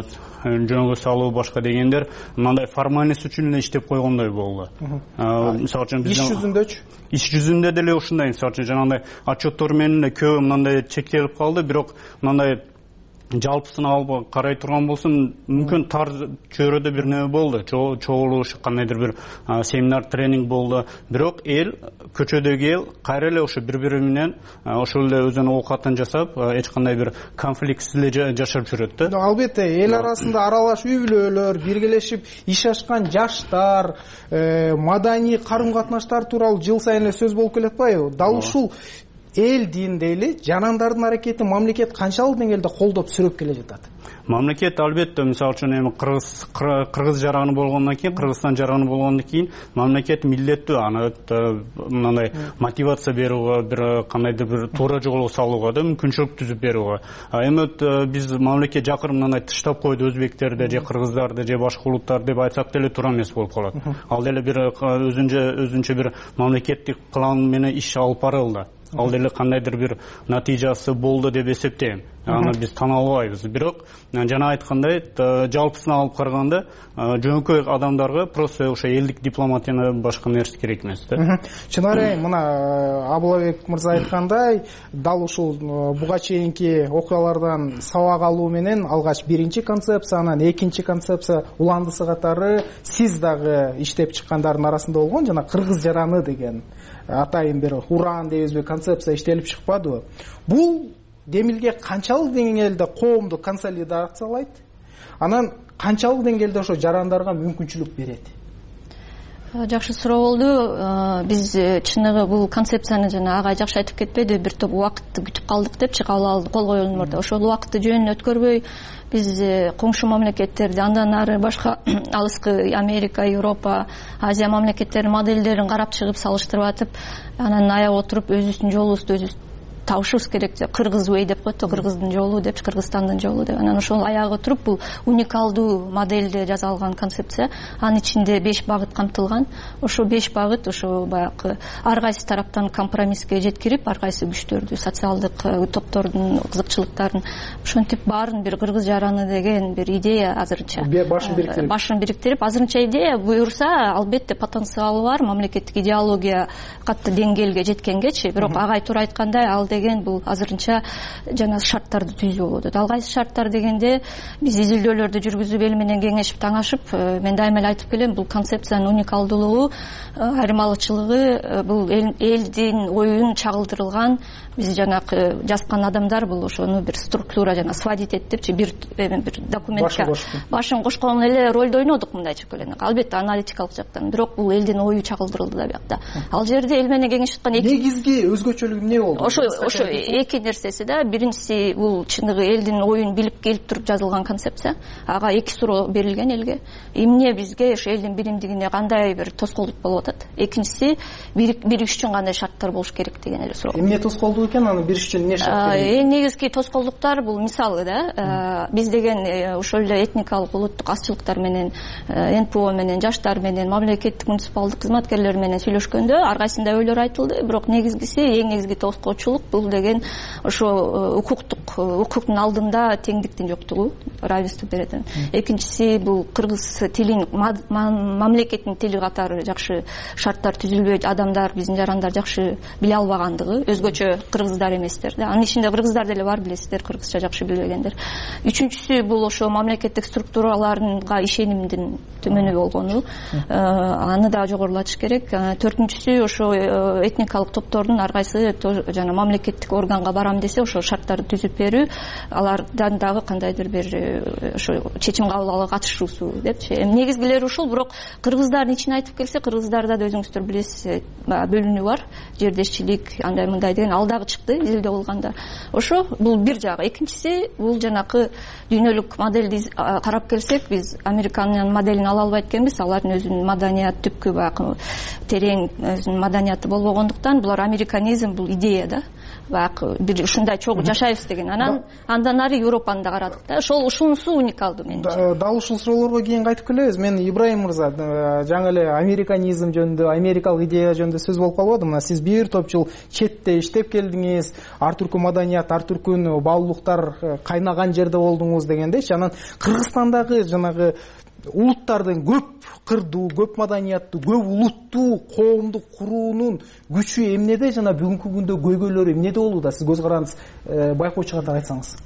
жөнгө салуу башка дегендер мындай формальность үчүн эле иштеп койгондой болду. Мисалы үчүн иш жүзүндөчү? Иш жүзүндө деле ушундай, мисалы үчүн жанагындай отчеттор менен көбү мындай чектелип калды, бирок мындай жалпысын алып карай турган болсун, мүмкүн тар чөйрөдө бир неме болду, чогулуш, кандайдыр бир семинар, тренинг болду. Бирок эл, көчөдөгү эл кайра эле ошо бири-бири менен ошол эле өзүнүн оокатын жасап, эч кандай бир конфликтсиз эле жашап жүрөт да. Албетте, эл арасында аралаш үй-бүлөлөр, биргелешип иш ашкан жаштар, маданий карым-катнаштар тууралуу жыл сайын эле сөз болуп келет атпайбы? Дал ушул эл дин дейли, жанандардын аракети мамлекет канчалык деңгээлде колдоп сүрөп келе жатат? мамлекет албетте мисалы үчүн эми кыргыз кыргыз жараны болгондон кийин кыргызстан жараны болгондон кийин мамлекет милдеттүү аны мындай мотивация берүүгө бир кандайдыр бир туура жолго салууга да мүмкүнчүлүк түзүп берүүгө эми биз мамлекет жакыр мындай тыштап койду өзбектерди же кыргыздарды же башка улуттарды деп айтсак деле туура эмес болуп калат. Ал деле бир өзүнчө өзүнчө бир мамлекеттик план менен иш алып барылды. Ал деле кандайдыр бир натыйжасы болду деп эсептейм. Аны биз тана албайбыз. Бирок жана айткандай, жалпысына алып караганда жөнөкөй адамдарга просто ошо элдик дипломатияны башка нерсе керек эмес да. Чынары мына Абылбек мырза айткандай, дал ушул буга чейинки окуялардан сабак алуу менен алгач биринчи концепция, анан экинчи концепция уландысы катары сиз дагы иштеп чыккандардын арасында болгон жана кыргыз жараны деген атайын бир уран дейбизби концепция иштелип чыкпадыбы? Бул демилге канчалык деңгээлде коомду консолидациялайт, анан канчалык деңгээлде ошо жарандарга мүмкүнчүлүк берет? Жакшы суроо болду. Биз чыныгы бул концепцияны жана ага жакшы айтып кетпеди, бир топ убакытты күтүп калдык депчи, кол койгон мурда. Ошол убакытты жөнүнө өткөрбөй биз коңшу мамлекеттерди, андан ары башка алыскы Америка, Европа, Азия мамлекеттеринин моделдерин карап чыгып салыштырып атып, анан аяп отуруп өзүбүздүн жолубузду өзүбүз табышыбыз керек. Кыргыз вей деп коет, кыргыздын жолу деп, кыргызстандын жолу деп. Анан ошол аягы туруп бул уникалдуу моделде жасалган концепция. Анын ичинде беш багыт камтылган. Ошо беш багыт ошо баягы ар кайсы тараптан компромисске жеткирип, ар кайсы күчтөрдү, социалдык топтордун кызыкчылыктарын ошентип баарын бир кыргыз жараны деген бир идея азырынча башын бириктирип башын бириктирип азырынча идея буюрса, албетте потенциалы бар, мамлекеттик идеология катты деңгээлге жеткенгечи, бирок агай туура айткандай, ал деген бул азырынча жана шарттарды түзүү болот. Ал кайсы шарттар дегенде биз изилдөөлөрдү жүргүзүп эл менен кеңешип таңашып, мен дайыма эле айтып келем, бул концепциянын уникалдуулугу, айырмалычылыгы бул элдин оюн чагылдырылган, биз жанагы жазган адамдар бул ошону бир структура жана сводить этипчи бир бир документке башын кошкон эле ролду ойнодук мындайча келгенде. Албетте аналитикалык жактан, бирок бул элдин ою чагылдырылды да биякта. Ал жерде эл менен кеңешип аткан негизги өзгөчөлүгү эмне болду? Ошо ошо эки нерсеси да. Биринчиси бул чыныгы элдин оюн билип келип туруп жазылган концепция. Ага эки суроо берилген элге. Эмне бизге ошо элдин биримдигине кандай бир тоскоолдук болуп атат? Экинчиси биригиш үчүн кандай шарттар болуш керек деген эле суроо. Эмне тоскоолдук экен, аны бириш үчүн эмне шарт керек? Эң негизги тоскоолдуктар бул мисалы да, биз деген ошол эле этникалык улуттук азчылыктар менен, эн пэ о менен, жаштар менен, мамлекеттик муниципалдык кызматкерлер менен сүйлөшкөндө ар кайсында ойлор айтылды, бирок негизгиси, эң негизги тоскоочулук бул деген ошо укуктук укуктун алдында теңдиктин жоктугу, равенство берет. Экинчиси бул кыргыз тилин, мамлекеттин тили катары жакшы шарттар түзүлбөй, адамдар, биздин жарандар жакшы биле албагандыгы, өзгөчө кыргыздар эместер да. Анын ичинде кыргыздар деле бар, билесиздер, кыргызча жакшы билбегендер. Үчүнчүсү бул ошо мамлекеттик структураларга ишенимдин төмөнү болгону, аны да жогорулатыш керек. Төртүнчүсү ошо этникалык топтордун ар кайсы жана мамлекеттик органга барам десе, ошо шарттарды түзүп берүү, алардан дагы кандайдыр бир ошо чечим кабыл алууга катышуусу депчи. Негизгилери ушул, бирок кыргыздардын ичине айтып келсе, кыргыздарда да өзүңүздөр билесиз, бөлүнүү бар, жердешчилик, андай мындай деген, ал дагы чыкты изилдөө болгондо. Ошо бул бир жагы. Экинчиси бул жанакы дүйнөлүк модельди карап келсек, биз Американын моделин ала албайт экенбиз. Алардын өзүнүн маданият түпкү баягы терең өзүнүн маданияты болбогондуктан, булар американизм бул идея да. Баягы бир ушундай чогуу жашайбыз деген. Анан андан ары Европаны да карадык да. Ошол ушунусу уникалдуу менимче. Дал ушул суроолорго кийин кайтып келебиз. Мен Ибраим мырза, жаңы эле американизм жөнүндө, америкалык идея жөнүндө сөз болуп калбады. Мына сиз бир топ жыл четте иштеп келдиңиз, ар түркү маданият, ар түркү баалуулуктар кайнаган жерде болдуңуз дегендейчи. Анан Кыргызстандагы жанагы улуттардын көп кырдуу, көп маданияттуу, көп улуттуу коомду куруунун күчү эмнеде жана бүгүнкү күндө көйгөйлөрү эмнеде болууда? Сиз көз каранды байкоочу кандай айтсаңыз.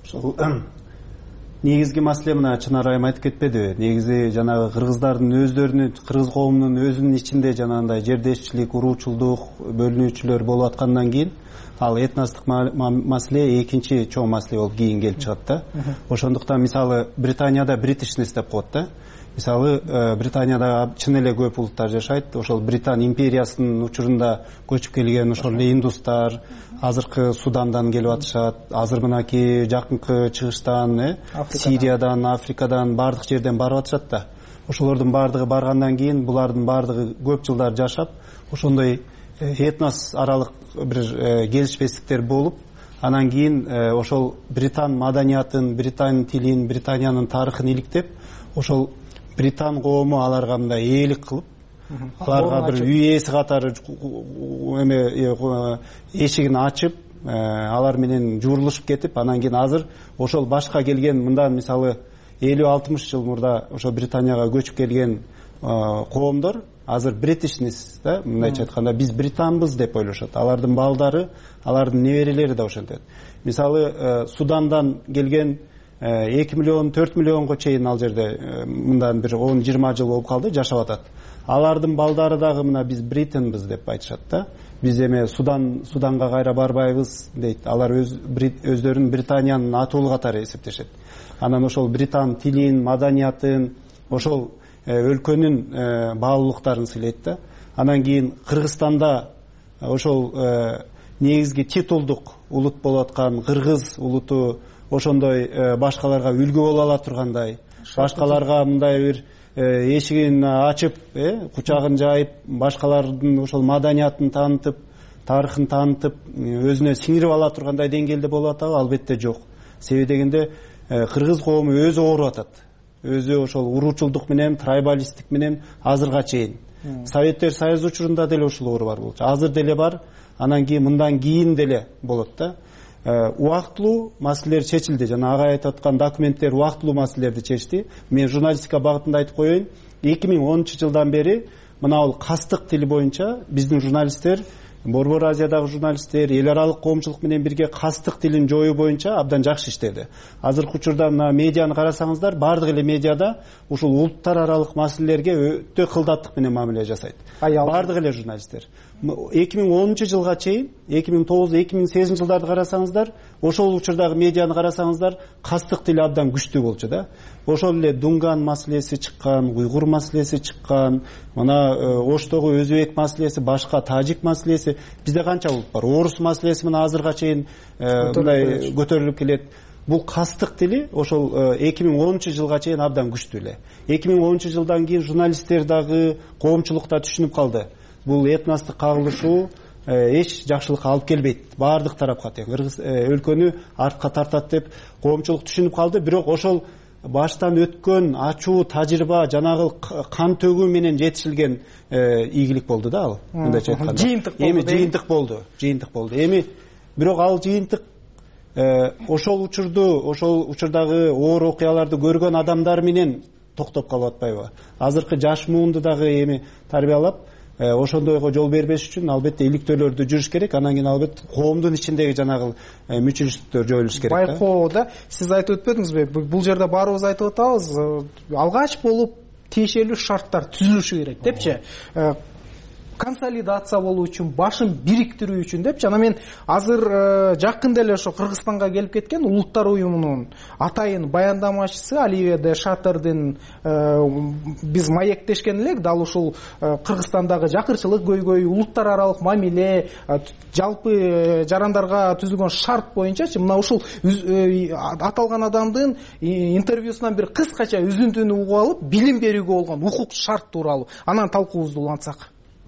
Негизги маселе мына Чынар айым айтып кетпеди. Негизи жанагы кыргыздардын өздөрүнүн, кыргыз коомунун өзүнүн ичинде жанагындай жердешчилик, уруучулдук, бөлүнүүчүлөр болуп аткандан кийин ал этностук маселе экинчи чоң маселе болуп кийин келип чыгат да. Ошондуктан мисалы Британияда бритишнес деп коет да. мисалы Британияда чын эле көп улуттар жашайт. Ошол Британ империясынын учурунда көчүп келген ошол индустар азыркы Судандан келип атышат, азыр мынакей жакынкы чыгыштан, Сириядан, Африкадан, бардык жерден барып атышат да. Ошолордун бардыгы баргандан кийин булардын бардыгы көп жылдар жашап, ошондой этнос аралык бир келишпестиктер болуп, анан кийин ошол Британ маданиятын, Британ тилин, Британиянын тарыхын иликтеп, ошол Британ коому аларга мындай ээлик кылып, аларга бир үй ээси катары эме эшигин ачып, алар менен журулушуп кетип, анан кийин азыр ошол башка келген мындан мисалы элүү алтымыш жыл мурда ошо Британияга көчүп келген коомдор азыр Бritish'низ да, мындайча айтканда биз британбыз деп ойлошот. Алардын балдары, алардын неберелери да ошентет. Мисалы Судандан келген эки миллион, төрт миллионго чейин ал жерде мындан бир он жыйырма жыл болуп калды, жашап атат. Алардын балдары дагы мына биз британбыз деп айтышат да. Биз эме Судан Суданга кайра барбайбыз дейт. Алар өз өздөрүн Британиянын атуулу катары эсептешет. Анан ошол британ тилин, маданиятын, ошол өлкөнүн баалуулуктарын сыйлайт да. Анан кийин Кыргызстанда ошол негизги титулдук улут болуп аткан кыргыз улуту ошондой башкаларга үлгү боло ала тургандай, башкаларга мындай бир эшигин ачып, кучагын жайып, башкалардын ошол маданиятын таанытып, тарыхын таанытып, өзүнө сиңирип ала тургандай деңгээлде болуп атабы? Албетте жок. Себеби дегенде кыргыз коому өзү ооруп атат. Өзү ошол уруучулдук менен, трайбалисттик менен азырга чейин. Советтер Союзу учурунда деле ушул оору бар болчу. Азыр деле бар, анан кийин мындан кийин деле болот да. Убактылуу маселелер чечилди. Жана агай айтып аткан документтер убактылуу маселелерди чечти. Мен журналистика багытында айтып коеюн. эки миң онунчу жылдан бери мына бул кастык тили боюнча биздин журналисттер, Борбор Азиядагы журналисттер эл аралык коомчулук менен бирге кастык тилин жоюу боюнча абдан жакшы иштеди. Азыркы учурда мына медианы карасаңыздар, бардык эле медиада ушул улуттар аралык маселелерге өтө кылдаттык менен мамиле жасайт. Бардык эле журналисттер. эки миң онунчу жылга чейин, эки миң тогуз, эки миң сегизинчи жылдарды карасаңыздар, ошол учурдагы медианы карасаңыздар, кастык тили абдан күчтүү болчу да. Ошол эле Дунган маселеси чыккан, Уйгур маселеси чыккан, мына Оштогу өзбек маселеси, башка тажик маселеси, бизде канча улут бар? Орус маселеси мына азырга чейин мындай көтөрүлүп келет. Бул кастык тили ошол эки миң онунчу жылга чейин абдан күчтүү эле. эки миң онунчу жылдан кийин журналисттер дагы, коомчулук да түшүнүп калды. Бул этностук кагылышуу эч жакшылыкка алып келбейт. Бардык тарапка тең кыргыз өлкөнү артка тартат деп коомчулук түшүнүп калды. Бирок ошол баштан өткөн ачуу тажрыйба, жанагы кан төгүү менен жетишилген ийгилик болду да ал. Мындайча айтканда. Жыйынтык болду. Эми жыйынтык болду. Жыйынтык болду. Эми бирок ал жыйынтык ошол учурду, ошол учурдагы оор окуяларды көргөн адамдар менен токтоп калып атпайбы? Азыркы жаш муунду дагы эми тарбиялап, ошондойго жол бербеш үчүн албетте иликтөөлөрдү жүрүш керек. Анан кийин албетте коомдун ичиндеги жанагы мүчүлүштүктөр жоюлуш керек да. Байкоо да, сиз айтып өтпөдүңүзбү? Бул жерде баарыбыз айтып атабыз, алгач болуп тиешелүү шарттар түзүлүшү керек депчи. Консолидация болуу үчүн, башын бириктирүү үчүн депчи. Жана мен азыр жакында эле ошо Кыргызстанга келип кеткен Улуттар уюмунун атайын баяндамачысы Оливия де Шаттердин биз маектешкен элек, дал ушул Кыргызстандагы жакырчылык көйгөй, улуттар аралык мамиле, жалпы жарандарга түзүлгөн шарт боюнчачы мына ушул аталган адамдын интервьюсунан бир кыскача үзүндүнү угуп алып, билим берүүгө болгон укук шарт тууралуу анан талкуубузду улантсак.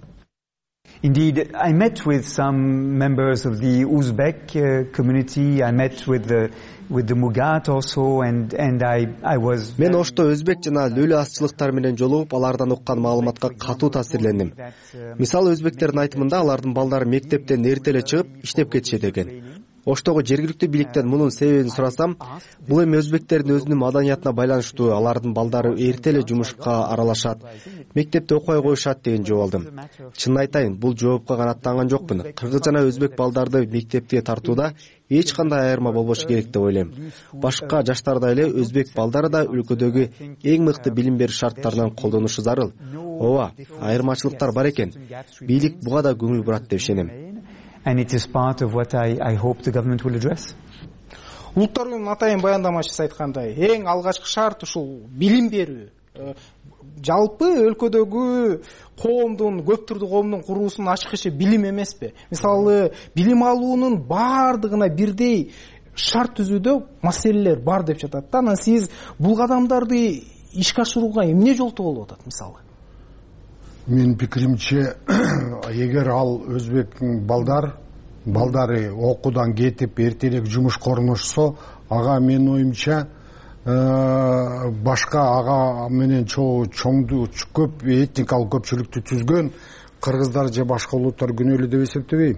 Indeed, I met with some members of the Uzbek uh, community. I met with the with the Mugat also, and and I I was. Мен Ошто өзбек жана лөлө азчылыктар менен жолугуп, алардан уккан маалыматка катуу таасирлендим. Мисалы, өзбектердин айтымында алардын балдары мектептен эрте эле чыгып иштеп кетишет экен. Оштогу жергиликтүү бийликтен мунун себебин сурасам, бул эми өзбектердин өзүнүн маданиятына байланыштуу, алардын балдары эрте эле жумушка аралашат, мектепте окуй коюшат деген жооп алдым. Чынын айтайын, бул жоопко канааттанган жокмун. Кыргыз жана өзбек балдарды мектепке тартууда эч кандай айырма болбошу керек деп ойлойм. Башка жаштардай эле өзбек балдары да өлкөдөгү эң мыкты билим берүү шарттарынан колдонушу зарыл. Ооба, айырмачылыктар бар экен. Бийлик буга да көңүл бурат деп ишенем. And it is part of what I, I hope the government will address. Улуттар уюмунун атайын баяндамачысы айткандай, эң алгачкы шарт ушул билим берүү. жалпы өлкөдөгү коомдун көп түрдүү коомдун куруусунун ачык иши билим эмеспи? Мисалы билим алуунун баардыгына бирдей шарт түзүүдө маселелер бар деп жатат да. Анан сиз бул кадамдарды ишке ашырууга эмне жолтоо болуп атат мисалы? Менин пикиримче, эгер ал өзбектин балдар балдары окуудан кетип эртерээк жумушка орношсо, ага менин оюмча башка ага менен чоңду көп этникалык көпчүлүктү түзгөн кыргыздар же башка улуттар күнөөлүү деп эсептебейм.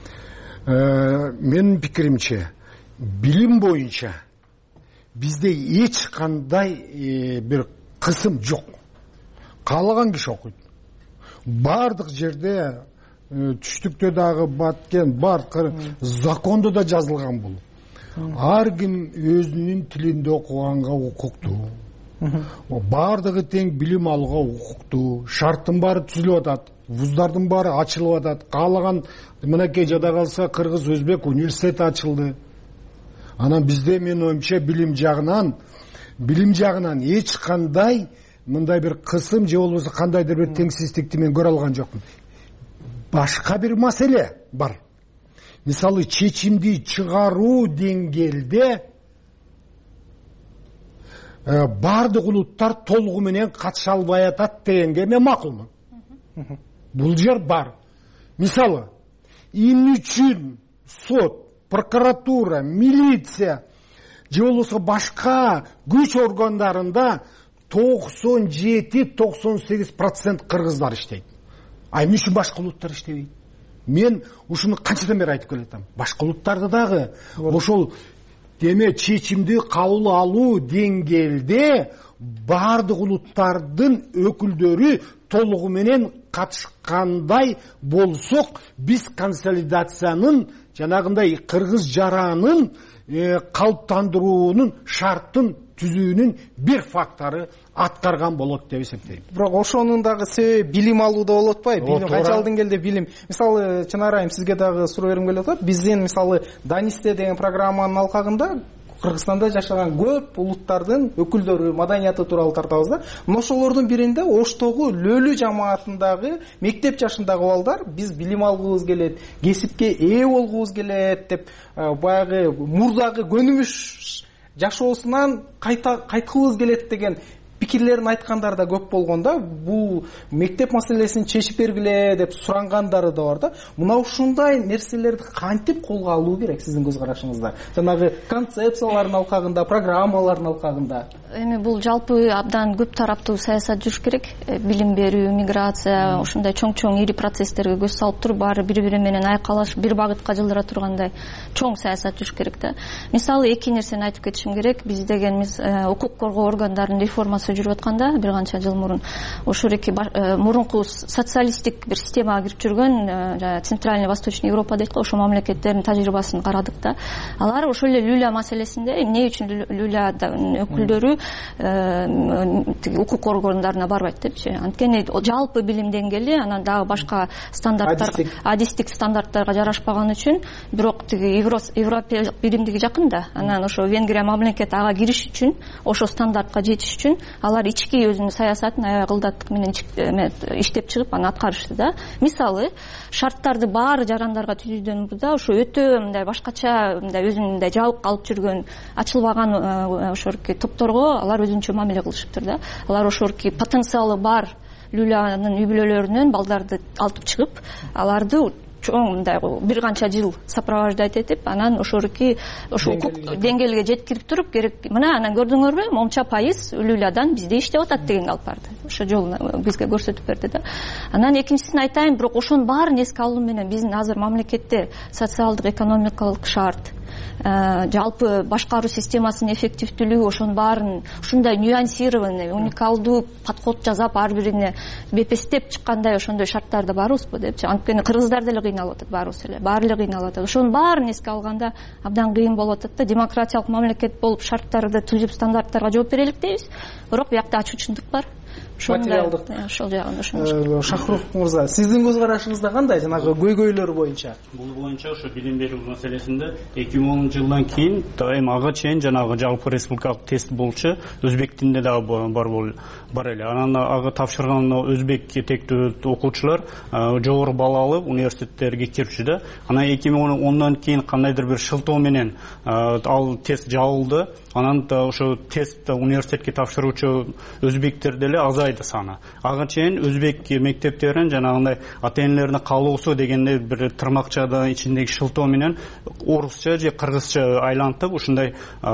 Менин пикиримче, билим боюнча бизде эч кандай бир кысым жок. Каалаган киши окуйт. Бардык жерде түштүктө дагы баткен бар закондо да жазылган бул. Ар ким өзүнүн тилинде окуганга укуктуу. Бардыгы тең билим алууга укуктуу. Шарттын баары түзүлүп атат. Вуздардын баары ачылып атат. Каалаган мынакей жада калса кыргыз өзбек университети ачылды. Анан бизде менин оюмча билим жагынан билим жагынан эч кандай мындай бир кысым же болбосо кандайдыр бир теңсиздикти мен көрө алган жокмун. Башка бир маселе бар. Мисалы чечимди чыгаруу деңгээлде бардык улуттар толугу менен катыша албай атат дегенге мен макулмун. Бул жер бар. Мисалы, эмне үчүн сот, прокуратура, милиция же болбосо башка күч органдарында токсон жети токсон сегиз процент кыргыздар иштейт. А эмне үчүн башка улуттар иштебейт? Мен ушуну канчадан бери айтып келатам. Башка улуттарды дагы ошол деме чечимди кабыл алуу деңгээлде бардык улуттардын өкүлдөрү толугу менен катышкандай болсок, биз консолидациянын жанагындай кыргыз жаранын калыптандыруунун шарттын түзүүнүн бир фактору аткарган болот деп эсептейм. Бирок ошонун дагы себеби билим алууда болуп атпайбы? Билим канчалык деңгээлде билим. Мисалы, Чынар айым, сизге дагы суроо бергим келип атат. Биздин мисалы Данисте деген программанын алкагында Кыргызстанда жашаган көп улуттардын өкүлдөрү, маданияты тууралуу тартабыз да. Ошолордун биринде Оштогу Лөлү жамаатындагы мектеп жашындагы балдар биз билим алгыбыз келет, кесипке ээ болгубуз келет деп баягы мурдагы көнүмүш жашоосунан кайткыбыз келет деген пикирлерин айткандар да көп болгондо, бул мектеп маселесин чечип бергиле деп сурангандары да бар да. Мына ушундай нерселерди кантип колго алуу керек сиздин көз карашыңызда? Жанагы концепциялардын алкагында, программалардын алкагында. Эми бул жалпы абдан көп тараптуу саясат жүрүш керек. Билим берүү, миграция, ушундай чоң-чоң ири процесстерге көз салып туруп, баары бири-бири менен айкалашып, бир багытка жылдыра тургандай чоң саясат жүрүш керек да. Мисалы, эки нерсени айтып кетишим керек. Биз дегенimiz укук коргоо органдарынын реформасы жүрүп атканда бир канча жыл мурун ошол эки мурунку социалисттик бир системага кирип жүргөн Центральный Восточный Европа дейт го, ошол мамлекеттердин тажрыйбасын карадык да. Алар ошол эле Люля маселесинде эмне үчүн Люля өкүлдөрү укук органдарына барбайт депчи. Анткени жалпы билим деңгээли, анан дагы башка стандарттар, адистик стандарттарга жарашпаган үчүн, бирок тиги европелык билимдиги жакын да. Анан ошо Венгрия мамлекети ага кириш үчүн, ошо стандартка жетиш үчүн алар ички өзүнүн саясатын аябай ылдаттык менен иштеп чыгып аны аткарышты да. Мисалы, шарттарды баары жарандарга түзүүдөн мурда ошо өтө мындай башкача, мындай өзүнүн мындай жабык алып жүргөн, ачылбаган ошорки топторго алар өзүнчө мамиле кылышыптыр да. Алар ошорки потенциалы бар Люлянын үй-бүлөлөрүнөн балдарды алтып чыгып, аларды чоң мындай бир канча жыл сопровождать этип, анан ошорки ошо укук деңгээлге жеткирип туруп, керек мына анан көрдүңөрбү, монча пайыз Люлядан бизде иштеп атат дегенге алып барды. Ошо жолун бизге көрсөтүп берди да. Анан экинчисин айтайын, бирок ошонун баарын эске алуу менен биздин азыр мамлекетте социалдык экономикалык шарт, жалпы башкаруу системасынын эффективдүүлүгү, ошонун баарын ушундай нюансированный, уникалдуу подход жасап, ар бирине бепестеп чыккандай ошондой шарттарда барбызбы депчи. Анткени кыргыздар деле кыйналып атат, баарыбыз эле, баары эле кыйналып атат. Ошонун баарын эске алганда абдан кыйын болуп атат да. Демократиялык мамлекет болуп шарттарды түзүп, стандарттарга жооп берелик дейбиз, бирок биякта ачуучундук бар. Материалдык. Ошол жагын ошону. Шахрух мырза, сиздин көз карашыңызда кандай жанагы көйгөйлөр боюнча? Бул боюнча ошо билим берүү маселесинде эки эки миң онунчу жылдан кийин эми ага чейин жанагы жалпы республикалык тест болчу өзбек тилинде дагы бар бар эле. Анан ага тапшырган өзбек тектүү окуучулар жогору балл алып университеттерге кирчү да. Анан эки миң ондан кийин кандайдыр бир шылтоо менен ал тест жабылды. Анан ошо тест университетке тапшыруучу өзбектер деле азайды саны. Ага чейин өзбек мектептерин жанагындай ата-энелерине каалоосу дегенде бир тырмакчада ичиндеги шылтоо менен орусча же кыргызча айлантып, ушундай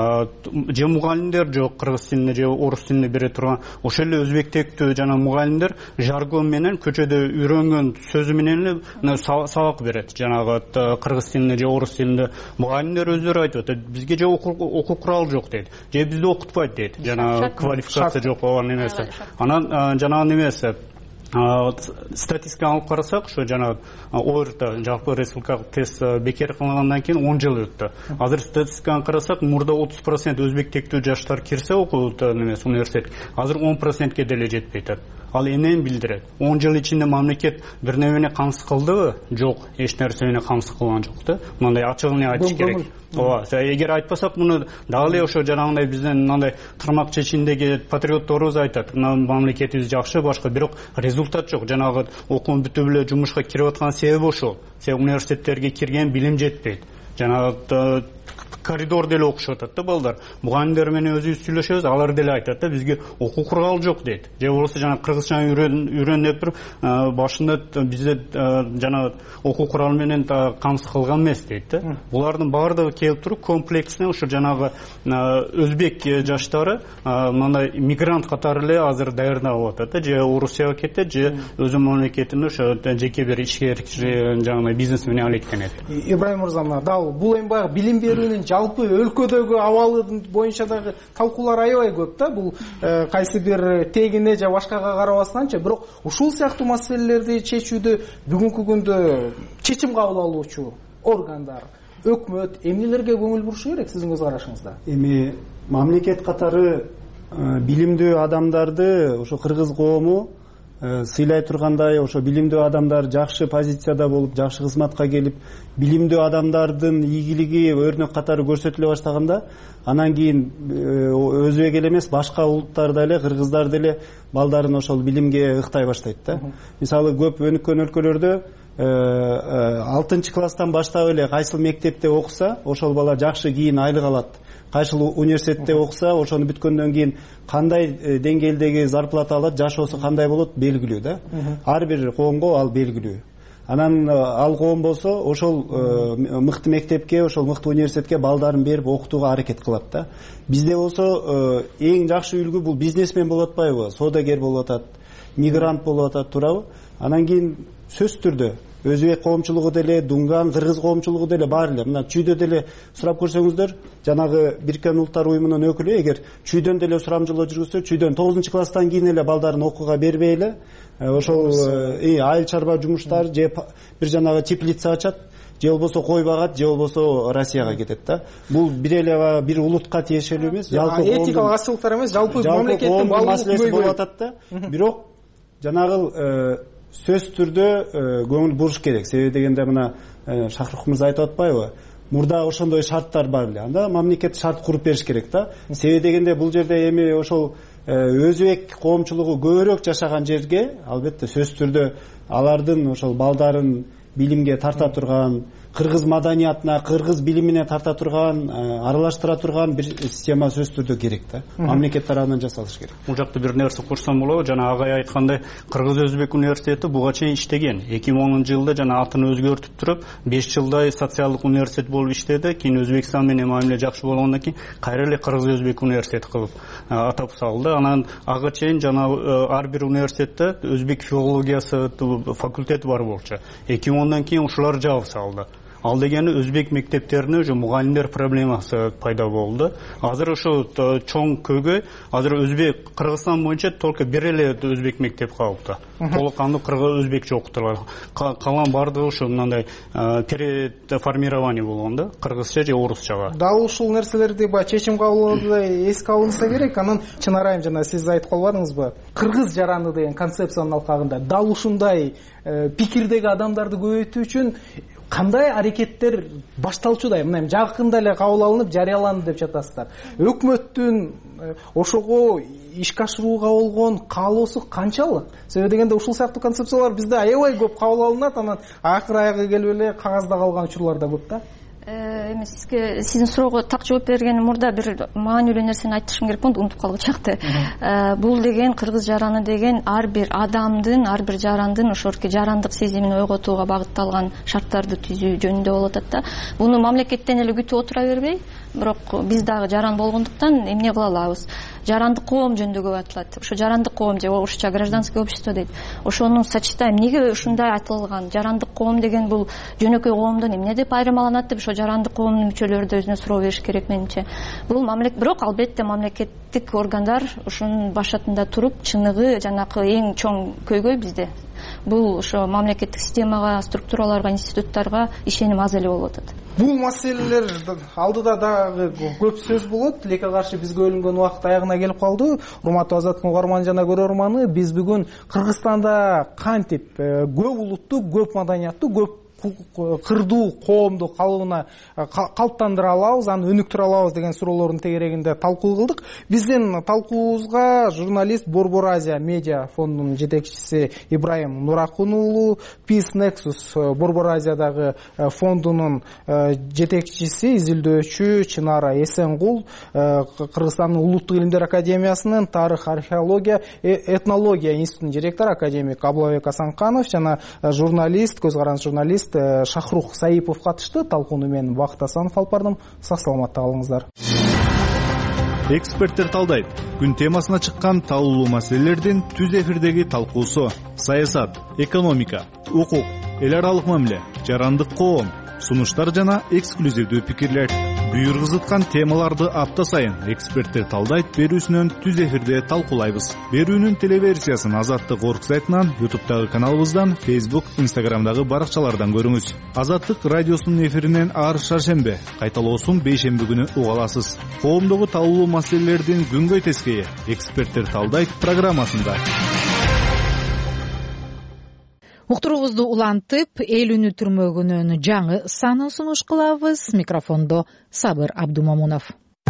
же мугалимдер жок кыргыз тилинде же орус тилинде бере турган, ошол эле өзбек тектүү жана мугалимдер жаргон менен көчөдө үйрөнгөн сөзү менен эле сабак берет. Жанагы кыргыз тилинде же орус тилинде мугалимдер өздөрү айтып атат, бизге же окуу куралы жок дейт. Же бизде окутпайт дейт. Жана квалификация жок болгон эмеси. Анан жанагы немеси статистика алып карасак, ошо жана орто жалпы республикалык тест бекер кылынгандан кийин он жыл өттү. Азыр статистиканы карасак, мурда отуз процент өзбек тектүү жаштар кирсе окуут немеси университет, азыр он процентке деле жетпей атат. Ал эмнени билдирет? он жыл ичинде мамлекет бир нерсени камсыз кылдыбы? Жок, эч нерсе менен камсыз кылган жок да. Мындай ачыгын айтыш керек. Ооба, эгер айтпасак, муну дагы эле ошо жанагындай бизден мындай тырмакча ичиндеги патриотторубуз айтат. Мамлекетибиз жакшы, башка, бирок результат жок. Жанагы окуун бүтүп эле жумушка кирип аткан себеби ошол. Себеби университеттерге кирген билим жетпейт. Жанагы коридор деле окушуп атат да балдар. Мугалимдер менен өзүбүз сүйлөшөбүз, алар деле айтат да, бизге окуу куралы жок дейт. Же болбосо жана кыргызчаны үйрөн деп туруп, башында бизде жана окуу куралы менен камсыз кылган эмес дейт да. Булардын баардыгы келип туруп комплексно ошо жанагы өзбек жаштары мындай мигрант катары эле азыр даярдалып атат да, же Орусияга кетет, же өзү мамлекетинде ошо жеке бир ишкер жана бизнес менен алектенет. Ибраим мырза, дал бул эми баягы билим берүүнүн жалпы өлкөдөгү абалы боюнча дагы талкуулар аябай көп да. Бул кайсы бир тегине же башкага карабастанчы, бирок ушул сыяктуу маселелерди чечүүдө бүгүнкү күндө чечим кабыл алуучу органдар, өкмөт эмнелерге көңүл бурушу керек сиздин көз карашыңызда? Эми мамлекет катары билимдүү адамдарды ошо кыргыз коому сыйлай тургандай, ошо билимдүү адамдар жакшы позицияда болуп, жакшы кызматка келип, билимдүү адамдардын ийгилиги өрнөк катары көрсөтүлө баштаганда, анан кийин өзбек эле эмес, башка улуттар деле, кыргыздар деле балдарын ошол билимге ыктай баштайт да. Мисалы, көп өнүккөн өлкөлөрдө алтынчы класстан баштап эле кайсыл мектепте окуса, ошол бала жакшы кийин айлык алат. Кайсыл университетте окуса, ошону бүткөндөн кийин кандай деңгээлдеги зарплата алат, жашоосу кандай болот белгилүү да. Ар бир коомго ал белгилүү. Анан ал коом болсо ошол мыкты мектепке, ошол мыкты университетке балдарын берип окутууга аракет кылат да. Бизде болсо эң жакшы үлгү бул бизнесмен болуп атпайбы, соодагер болуп атат, мигрант болуп атат, туурабы? Анан кийин сөзсүз түрдө өзбек коомчулугу деле, дунган, кыргыз коомчулугу деле бар эле. Мына чүйдө деле сурап көрсөңүздөр, жанагы Бириккен Улуттар уюмунун өкүлү эгер чүйдөн деле сурамжылоо жүргүзсө, чүйдөн тогузунчу класстан кийин эле балдарын окууга бербей эле, ошол айыл чарба жумуштар же бир жанагы теплица ачат, же болбосо кой багат, же болбосо Россияга кетет да. Бул бир эле бир улутка тиешелүү эмес, жалпы этикалык ачылыктар эмес, жалпы мамлекеттин маселеси болуп атат да. Бирок жанагы сөз түрдө көңүл буруш керек. Себеби дегенде мына Шахрух мырза айтып атпайбы? Мурда ошондой шарттар бар эле. Анда мамлекет шарт куруп бериш керек да. Себеби дегенде бул жерде эми ошол өзбек коомчулугу көбүрөөк жашаган жерге албетте сөз түрдө алардын ошол балдарын билимге тарта турган, кыргыз маданиятына, кыргыз билимине тарта турган, аралаштыра турган бир система сөз түрдө керек да. Мамлекет тарабынан жасалыш керек. Бул жакта бир нерсе курсам болобу? Жана агай айткандай, Кыргыз Өзбек университети буга чейин иштеген. эки миң онунчу жылда жана атын өзгөртүп туруп, беш жылдай социалдык университет болуп иштеди. Кийин Өзбекстан менен мамиле жакшы болгондон кийин кайра эле Кыргыз Өзбек университети кылып атап салды. Анан ага чейин жана ар бир университетте өзбек филологиясы факультети бар болчу. эки миң ондан кийин ушулар жабып салды. Ал дегени өзбек мектептерине уже мугалимдер проблемасы пайда болду. Азыр ошо чоң көйгөй, азыр өзбек Кыргызстан боюнча только бир эле өзбек мектеп калыпты. Толук кандуу кыргыз өзбекче окутулат. Калган бардыгы ошо мындай переформирование болгон да, кыргызча же орусчага. Дал ушул нерселерди баягы чечим кабыл алууда эске алынса керек. Анан Чынарайым жана сиз айтып калбадыңызбы? Кыргыз жараны деген концепциянын алкагында дал ушундай пикирдеги адамдарды көбөйтүү үчүн кандай аракеттер башталчуда? Мына жакында эле кабыл алынып жарыяланды деп жатасыздар. Өкмөттүн ошого ишке ашырууга болгон каалоосу канчалык? Себеби дегенде ушул сыяктуу концепциялар бизде аябай көп кабыл алынат, анан акыр аягы келип эле кагазда калган учурлар да көп да. Эми сизге сиздин суроого так жооп бергенден мурда бир маанилүү нерсени айтышым керек болду, унутуп калып чыкты. Бул деген кыргыз жараны деген ар бир адамдын, ар бир жарандын ошорки жарандык сезимин ойготууга багытталган шарттарды түзүү жөнүндө болуп атат да. Буну мамлекеттен эле күтүп отура бербей, бирок биз дагы жаран болгондуктан эмне кыла алабыз? Жарандык коом жөнүндө көп айтылат. Ошо жарандык коом же орусча гражданское общество дейт. Ошону сочетаем. Эмнеге ушундай айтылган? Жарандык коом деген бул жөнөкөй коомдон эмне деп айырмаланат деп ошо жарандык коомдун мүчөлөрү да өзүнө суроо бериш керек менимче. Бул мамлекет, бирок албетте мамлекеттик органдар ушунун башатында туруп, чыныгы жанакы эң чоң көйгөй бизде. Бул ошо мамлекеттик системага, структураларга, институттарга ишеним аз эле болуп атат. Бул маселелер алдыда дагы көп сөз болот. Тилекке каршы бизге бөлүнгөн убакыт аягына келип калды. Урматтуу Азаттыктын угарманы жана көрөрманы, биз бүгүн Кыргызстанда кантип көп улуттуу, көп маданияттуу, көп кырдуу коомду калыбына калыптандыра алабыз, аны өнүктүрө алабыз деген суроолордун тегерегинде талкуу кылдык. Биздин талкуубузга журналист Борбор Азия медиа фондунун жетекчиси Ибраим Нуракун уулу, Peace Nexus Борбор Азиядагы фондунун жетекчиси, изилдөөчү Чынара Эсенгул, Кыргызстандын улуттук илимдер академиясынын тарых, археология, этнология институтунун директору академик Аблабек Асанканов жана журналист, көз каранды журналист Шахрух Саипов катышты. Талкууну мен Бакыт Асанов алып бардым. Сак саламатта калыңыздар. Эксперттер талдайт. Күн темасына чыккан талуулуу маселелердин түз эфирдеги талкуусу: саясат, экономика, укук, эл аралык мамиле, жарандык коом, сунуштар жана эксклюзивдүү пикирлер. Буйргузуткан темаларды апта сайын эксперттер талдайт берүүсүнөн түз эфирде талкуулайбыз. Берүүнүн телеверсиясын Азаттык орг сайтынан, ютубтагы каналыбыздан, фейсбук, инстаграмдагы баракчалардан көрүңүз. Азаттык радиосунун эфиринен ар шаршембе, кайталоосун бейшемби күнү уга аласыз. Коомдогу талуулуу маселелердин күнгөй тескейи эксперттер талдайт программасында. Уктуруубузду улантып, эл үнү түрмөгүнүн жаңы санын сунуш кылабыз. Микрофондо Сабыр Абдумамунов.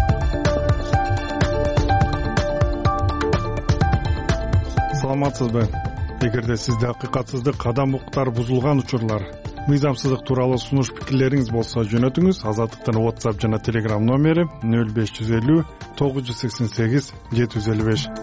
Саламатсызбы? Эгерде сизде акыйкатсыздык, адам укуктары бузулган учурлар, мыйзамсыздык тууралуу сунуш пикирлериңиз болсо жөнөтүңүз. Азаттыктын WhatsApp жана Telegram номери нөл беш жүз элүү тогуз жүз сексен сегиз жети жүз элүү беш.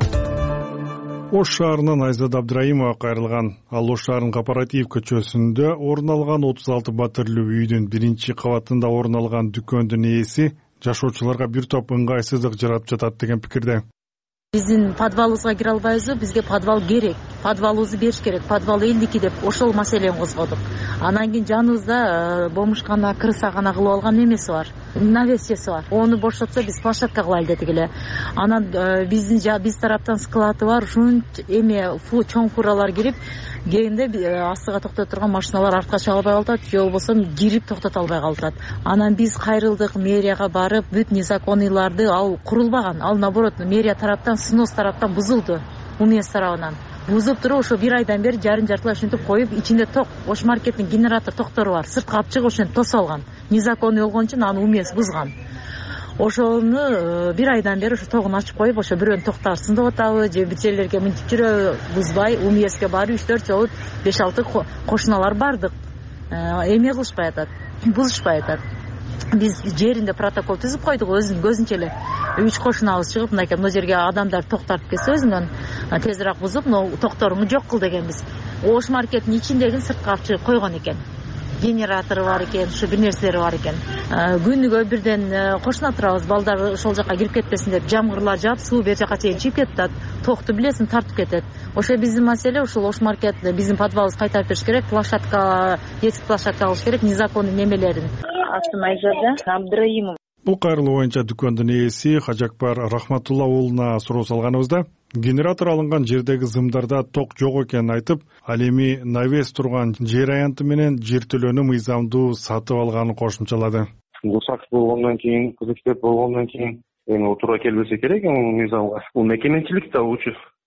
Ош шаарынан Айзада Абдраимова кайрылган. Ал Ош шаарынын Кооператив көчөсүндө орун алган отуз алты батырлуу үйдүн биринчи кабатында орун алган дүкөндүн ээси жашоочуларга бир топ ыңгайсыздык жаратып жатат деген пикирде. Биздин подвалыбызга кире албайбызбы? Бизге подвал керек. Подвалыбызды бериш керек. Подвал элдики деп ошол маселени козгодук. Анан кийин жаныбызда бомушкана, кырсагана кылып алган эмеси бар. Навесчеси бар. Ону бошотсо биз площадка кылайлы дедик эле. Анан биздин биз тараптан склады бар. Ушун эме чоң фуралар кирип, кийинде астыга токтото турган машиналар артка чыга албай калат, же болбосо кирип токтото албай калат. Анан биз кайрылдык, мэрияга барып, бүт незаконныйларды ал курулбаган. Ал наоборот мэрия тараптан, снос тараптан бузулду. УМС тарабынан бузуп туруп, ошо бир айдан бери жарым жартылай ушинтип коюп, ичинде ток, Ош маркеттин генератор токтору бар. Сыртка алып чыгып ошентип тосуп алган. Незаконный болгон үчүн аны УМС бузган. Ошону бир айдан бери ошо тогун ачып коюп, ошо бирөөнү токтарсын деп атабы, же бир жерлерге мынтип жүрө бузбай, УМСке барып үч төрт жолу беш алты кошуналар бардык. Эме кылышпай атат, бузушпай атат. Биз жеринде протокол түзүп койдук, өзүнүн көзүнчө эле. Үч кошунабыз чыгып, мынакей бул жерге адамдар токтартып келсе өзүнөн тезирээк бузуп, но токторуңду жок кыл дегенбиз. Ош маркеттин ичиндегин сыртка алып чыгып койгон экен. Генератору бар экен, ушу бир нерселери бар экен. Күнүгө бирден кошуна турабыз, балдар ошол жака кирип кетпесин деп, жамгырлар жаап, суу бер жака чейин чыгып кетет, токту билесиң тартып кетет. Ошо биздин маселе, ушул Ош маркет биздин подвалыбызды кайтарып бериш керек, площадка, детский площадка алыш керек, незаконный немелерин. Атын Айзада Абдраимова. Бул кайрылуу боюнча дүкөндүн ээси Хажакбар Рахматулла уулуна суроо салганыбызда, генератор алынган жердеги зымдарда ток жок экенин айтып, ал эми навес турган жер аянты менен жер төлөөнү мыйзамдуу сатып алганын кошумчалады. Бул сакс болгондон кийин, кызыктеп болгондон кийин эми туура келбесе керек эми мыйзамга. Бул мекеменчилик да учу.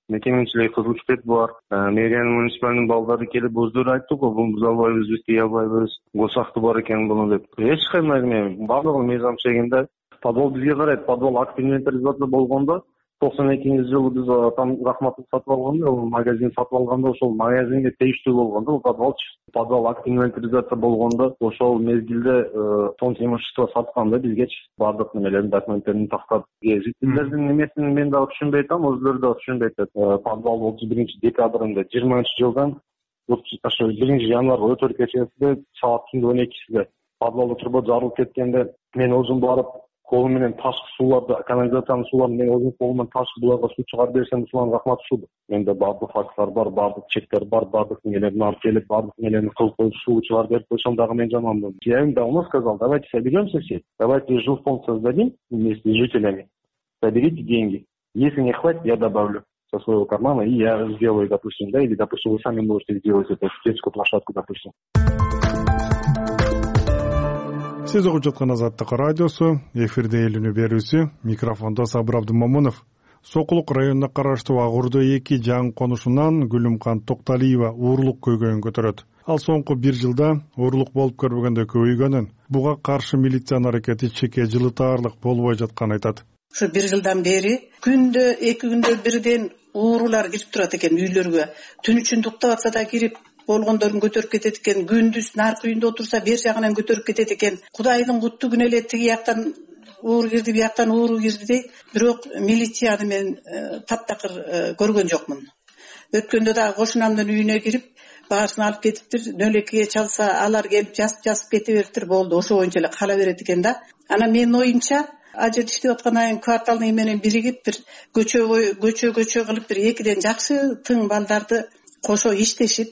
мекеменчилик кызмат бар. Мэриянын муниципалдын балдары келип өздөрү айтты го, бул буза албайбыз, биз тие албайбыз, госакты бар экен буну деп. Эч кандай эме баардыгы мыйзам чегинде. Подвал бизге карайт, подвал актив инвентаризация болгондо токсон экинчи жылы биз там Рахматов сатып алганда, ал магазин сатып алганда ошол магазинге тийиштүү болгондо бул подвал подвал актив инвентаризация болгондо ошол мезгилде фонд имущество сатканда бизге баардык немелерин документтерин тактап жителдердин немесин мен дагы түшүнбөй атам, өзүлөрү дагы түшүнбөй атат. Подвал отуз биринчи декабрында жыйырманчы жылдан ошо биринчи январга өтөр кечесинде саат түндүн он экисинде подвалда труба жарылып кеткенде мен өзүм барып колум менен ташкы сууларды, канализациянын сууларын мен өзүм колум менен ташкы буларга суу чыгарып берсем, ушуларга рахмат ушуду. Менде баардык факттар бар, баардык чектер бар, баардык нелерин алып келип, баардык нелерин кылып коюп суу чыгарып берип койсом дагы мен жаманмын. Я им давно сказал, давайте соберемся все, давайте жилфонд создадим вместе с жителями, соберите деньги. Если не хватит, я добавлю со своего кармана, и я сделаю, допустим, да, или, допустим, вы сами можете сделать эту детскую площадку, допустим. Сиз угуп жаткан Азаттык радиосу, эфирде элүүнү берүүсү, микрофондо Сабыр Абдымамунов. Сокулук районуна караштуу Агурдо эки жаңы конушунан Гүлүмкан Токталиева уурлук көйгөйүн көтөрөт. Ал соңку бир жылда уурлук болуп көрбөгөндө көбөйгөнүн, буга каршы милициянын аракети чеке жылытаарлык болбой жатканын айтат. Ушу бир жылдан бери күндө эки күндө бирден уурулар кирип турат экен үйлөргө. Түн үчүн уктап атса да кирип болгондорун көтөрүп кетет экен, күндүз наркы үйүндө отурса бер жагынан көтөрүп кетет экен. Кудайдын кутту күнү эле тиги жактан ууру кирди, бияктан ууру кирди дейт. Бирок милицияны мен таптакыр көргөн жокмун. Өткөндө дагы кошунамдын үйүнө кирип, баарысын алып кетиптир. нөл экиге чалса, алар келип жазып-жазып кете бериптир, болду. Ошо боюнча эле кала берет экен да. Анан менин оюмча, ал жерде иштеп аткандан кийин кварталный менен биригип бир көчө көчө көчө кылып бир экиден жакшы тың балдарды кошо иштешип,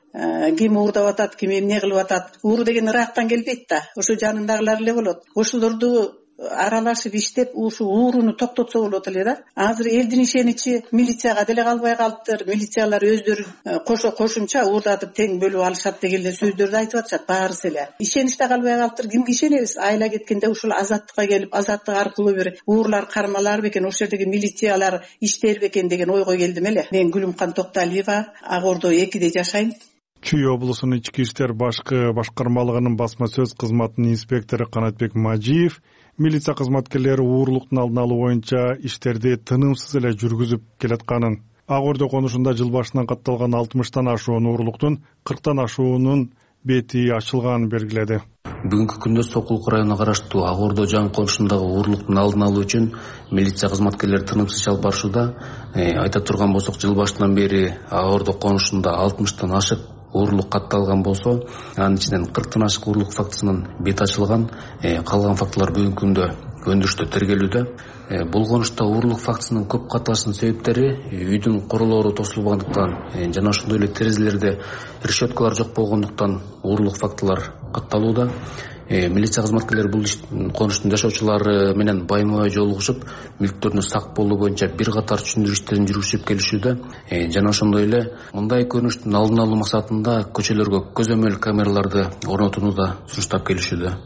ким уурдап атат, ким эмне кылып атат. Ууру деген ырактан келбейт да, ошо жанындагылар эле болот. Ошолорду аралашып иштеп, ушу ууруну токтотсо болот эле да. Азыр элдин ишеничи милицияга деле калбай калыптыр. Милициялар өздөрү кошо кошумча уурдатып тең бөлүп алышат деген эле сөздөрдү айтып атышат баарысы эле. Ишеничте калбай калыптыр. Кимге ишенебиз? Айла кеткенде ушул Азаттыкка келип, Азаттык аркылуу бир уурлар кармалар бекен, ошол жердеги милициялар иштер бекен деген ойго келдим эле. Мен Гүлүмкан Токталиева, Агордо экиде жашайм. Чүй облусунун ички иштер башкы башкармалыгынын басма сөз кызматынын инспектору Канатбек Мажиев милиция кызматкерлери уурлуктун алдын алуу боюнча иштерди тынымсыз эле жүргүзүп келатканын, Агордо конушунда жыл башынан катталган алтымыштан ашуун уурлуктун кырктан ашуунун бети ачылганын белгиледи. Бүгүнкү күндө Сокулук районуна караштуу Агордо жаңы конушундагы уурлуктун алдын алуу үчүн милиция кызматкерлери тынымсыз чалып барышууда. Айта турган болсок, жыл башынан бери Агордо конушунда алтымыштан ашык уурлук катталган болсо, анын ичинен кырктан ашык уурлук фактысынын бети ачылган. Калган фактылар бүгүнкү күндө өндүрүштө тергелүүдө. Бул конушта уурлук фактысынын көп катталышынын себептери үйдүн королору тосулбагандыктан жана ошондой эле терезелерде решеткалар жок болгондуктан уурлук фактылар катталууда. Милиция кызматкерлери бул конуштун жашоочулары менен байма-бай жолугушуп, мүлктөрүнө сак болуу боюнча бир катар түшүндүрүү иштерин жүргүзүп келишүүдө. Жана ошондой эле мындай көрүнүштүн алдын алуу максатында көчөлөргө көзөмөл камераларды орнотууну да сунуштап келишүүдө.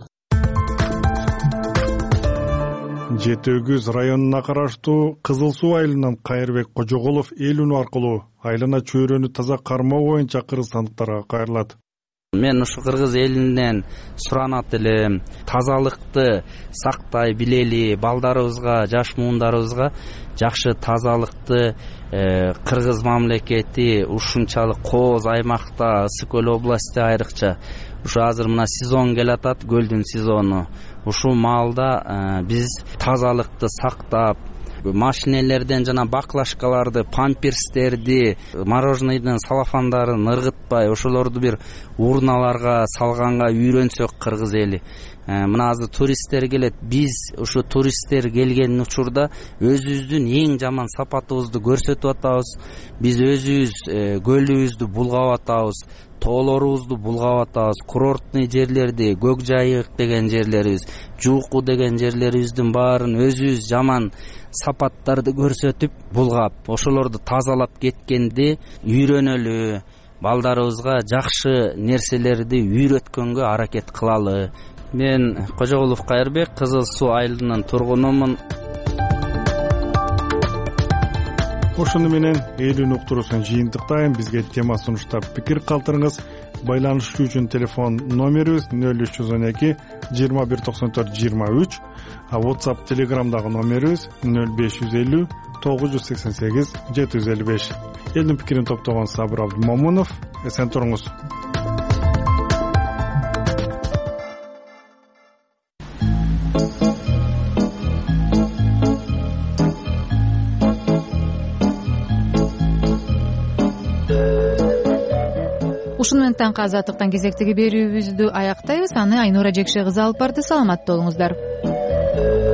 Жети Өгүз районуна караштуу Кызыл Суу айылынан Кайырбек Кожоголов эл үнү аркылуу айлана чөйрөнү таза кармоо боюнча кыргызстандыктарга кайрылат. Мен ушу кыргыз элинен суранат элем, тазалыкты сактай билели, балдарыбызга, жаш муундарыбызга жакшы тазалыкты кыргыз мамлекети ушунчалык кооз аймакта, Ысык көл области айрыкча ушу азыр мына сезон келатат, көлдүн сезону. Ушул маалда биз тазалыкты сактап, машинелерден жана баклашкаларды, памперстерди, мороженыйдын салафандарын ыргытпай, ошолорду бир урналарга салганга үйрөнсөк кыргыз эли. Мына азыр туристтер келет. Биз ушу туристтер келген учурда өзүбүздүн эң жаман сапатыбызды көрсөтүп атабыз. Биз өзүбүз көлүбүздү булгап атабыз, тоолорубузду булгап атабыз, курортный жерлерди, Көк Жайык деген жерлерибиз, Жууку деген жерлерибиздин баарын өзүбүз жаман сапаттарды көрсөтүп булгап, ошолорду тазалап кеткенди үйрөнөлү, балдарыбызга жакшы нерселерди үйрөткөнгө аракет кылалы. Мен Кожоголов Кайырбек, Кызыл Суу айылынын тургунумун. ошону менен элүүнү уктуруусун жыйынтыктайм. Бизге тема сунуштап пикир калтырыңыз. Байланышуу үчүн телефон номерибиз нөл үч жүз он эки жыйырма бир токсон төрт жыйырма үч, а WhatsApp Telegramдагы номерибиз нөл беш жүз элүү тогуз жүз сексен сегиз жети жүз элүү беш. Элдин пикирин топтогон Сабыр Абдымомунов. Эсен туруңуз. Ушуну менен таңкы азаттыктан кезектеги берүүбүздү аяктайбыз. Аны Айнура Жекше кызы алып барды. Саламатта болуңуздар.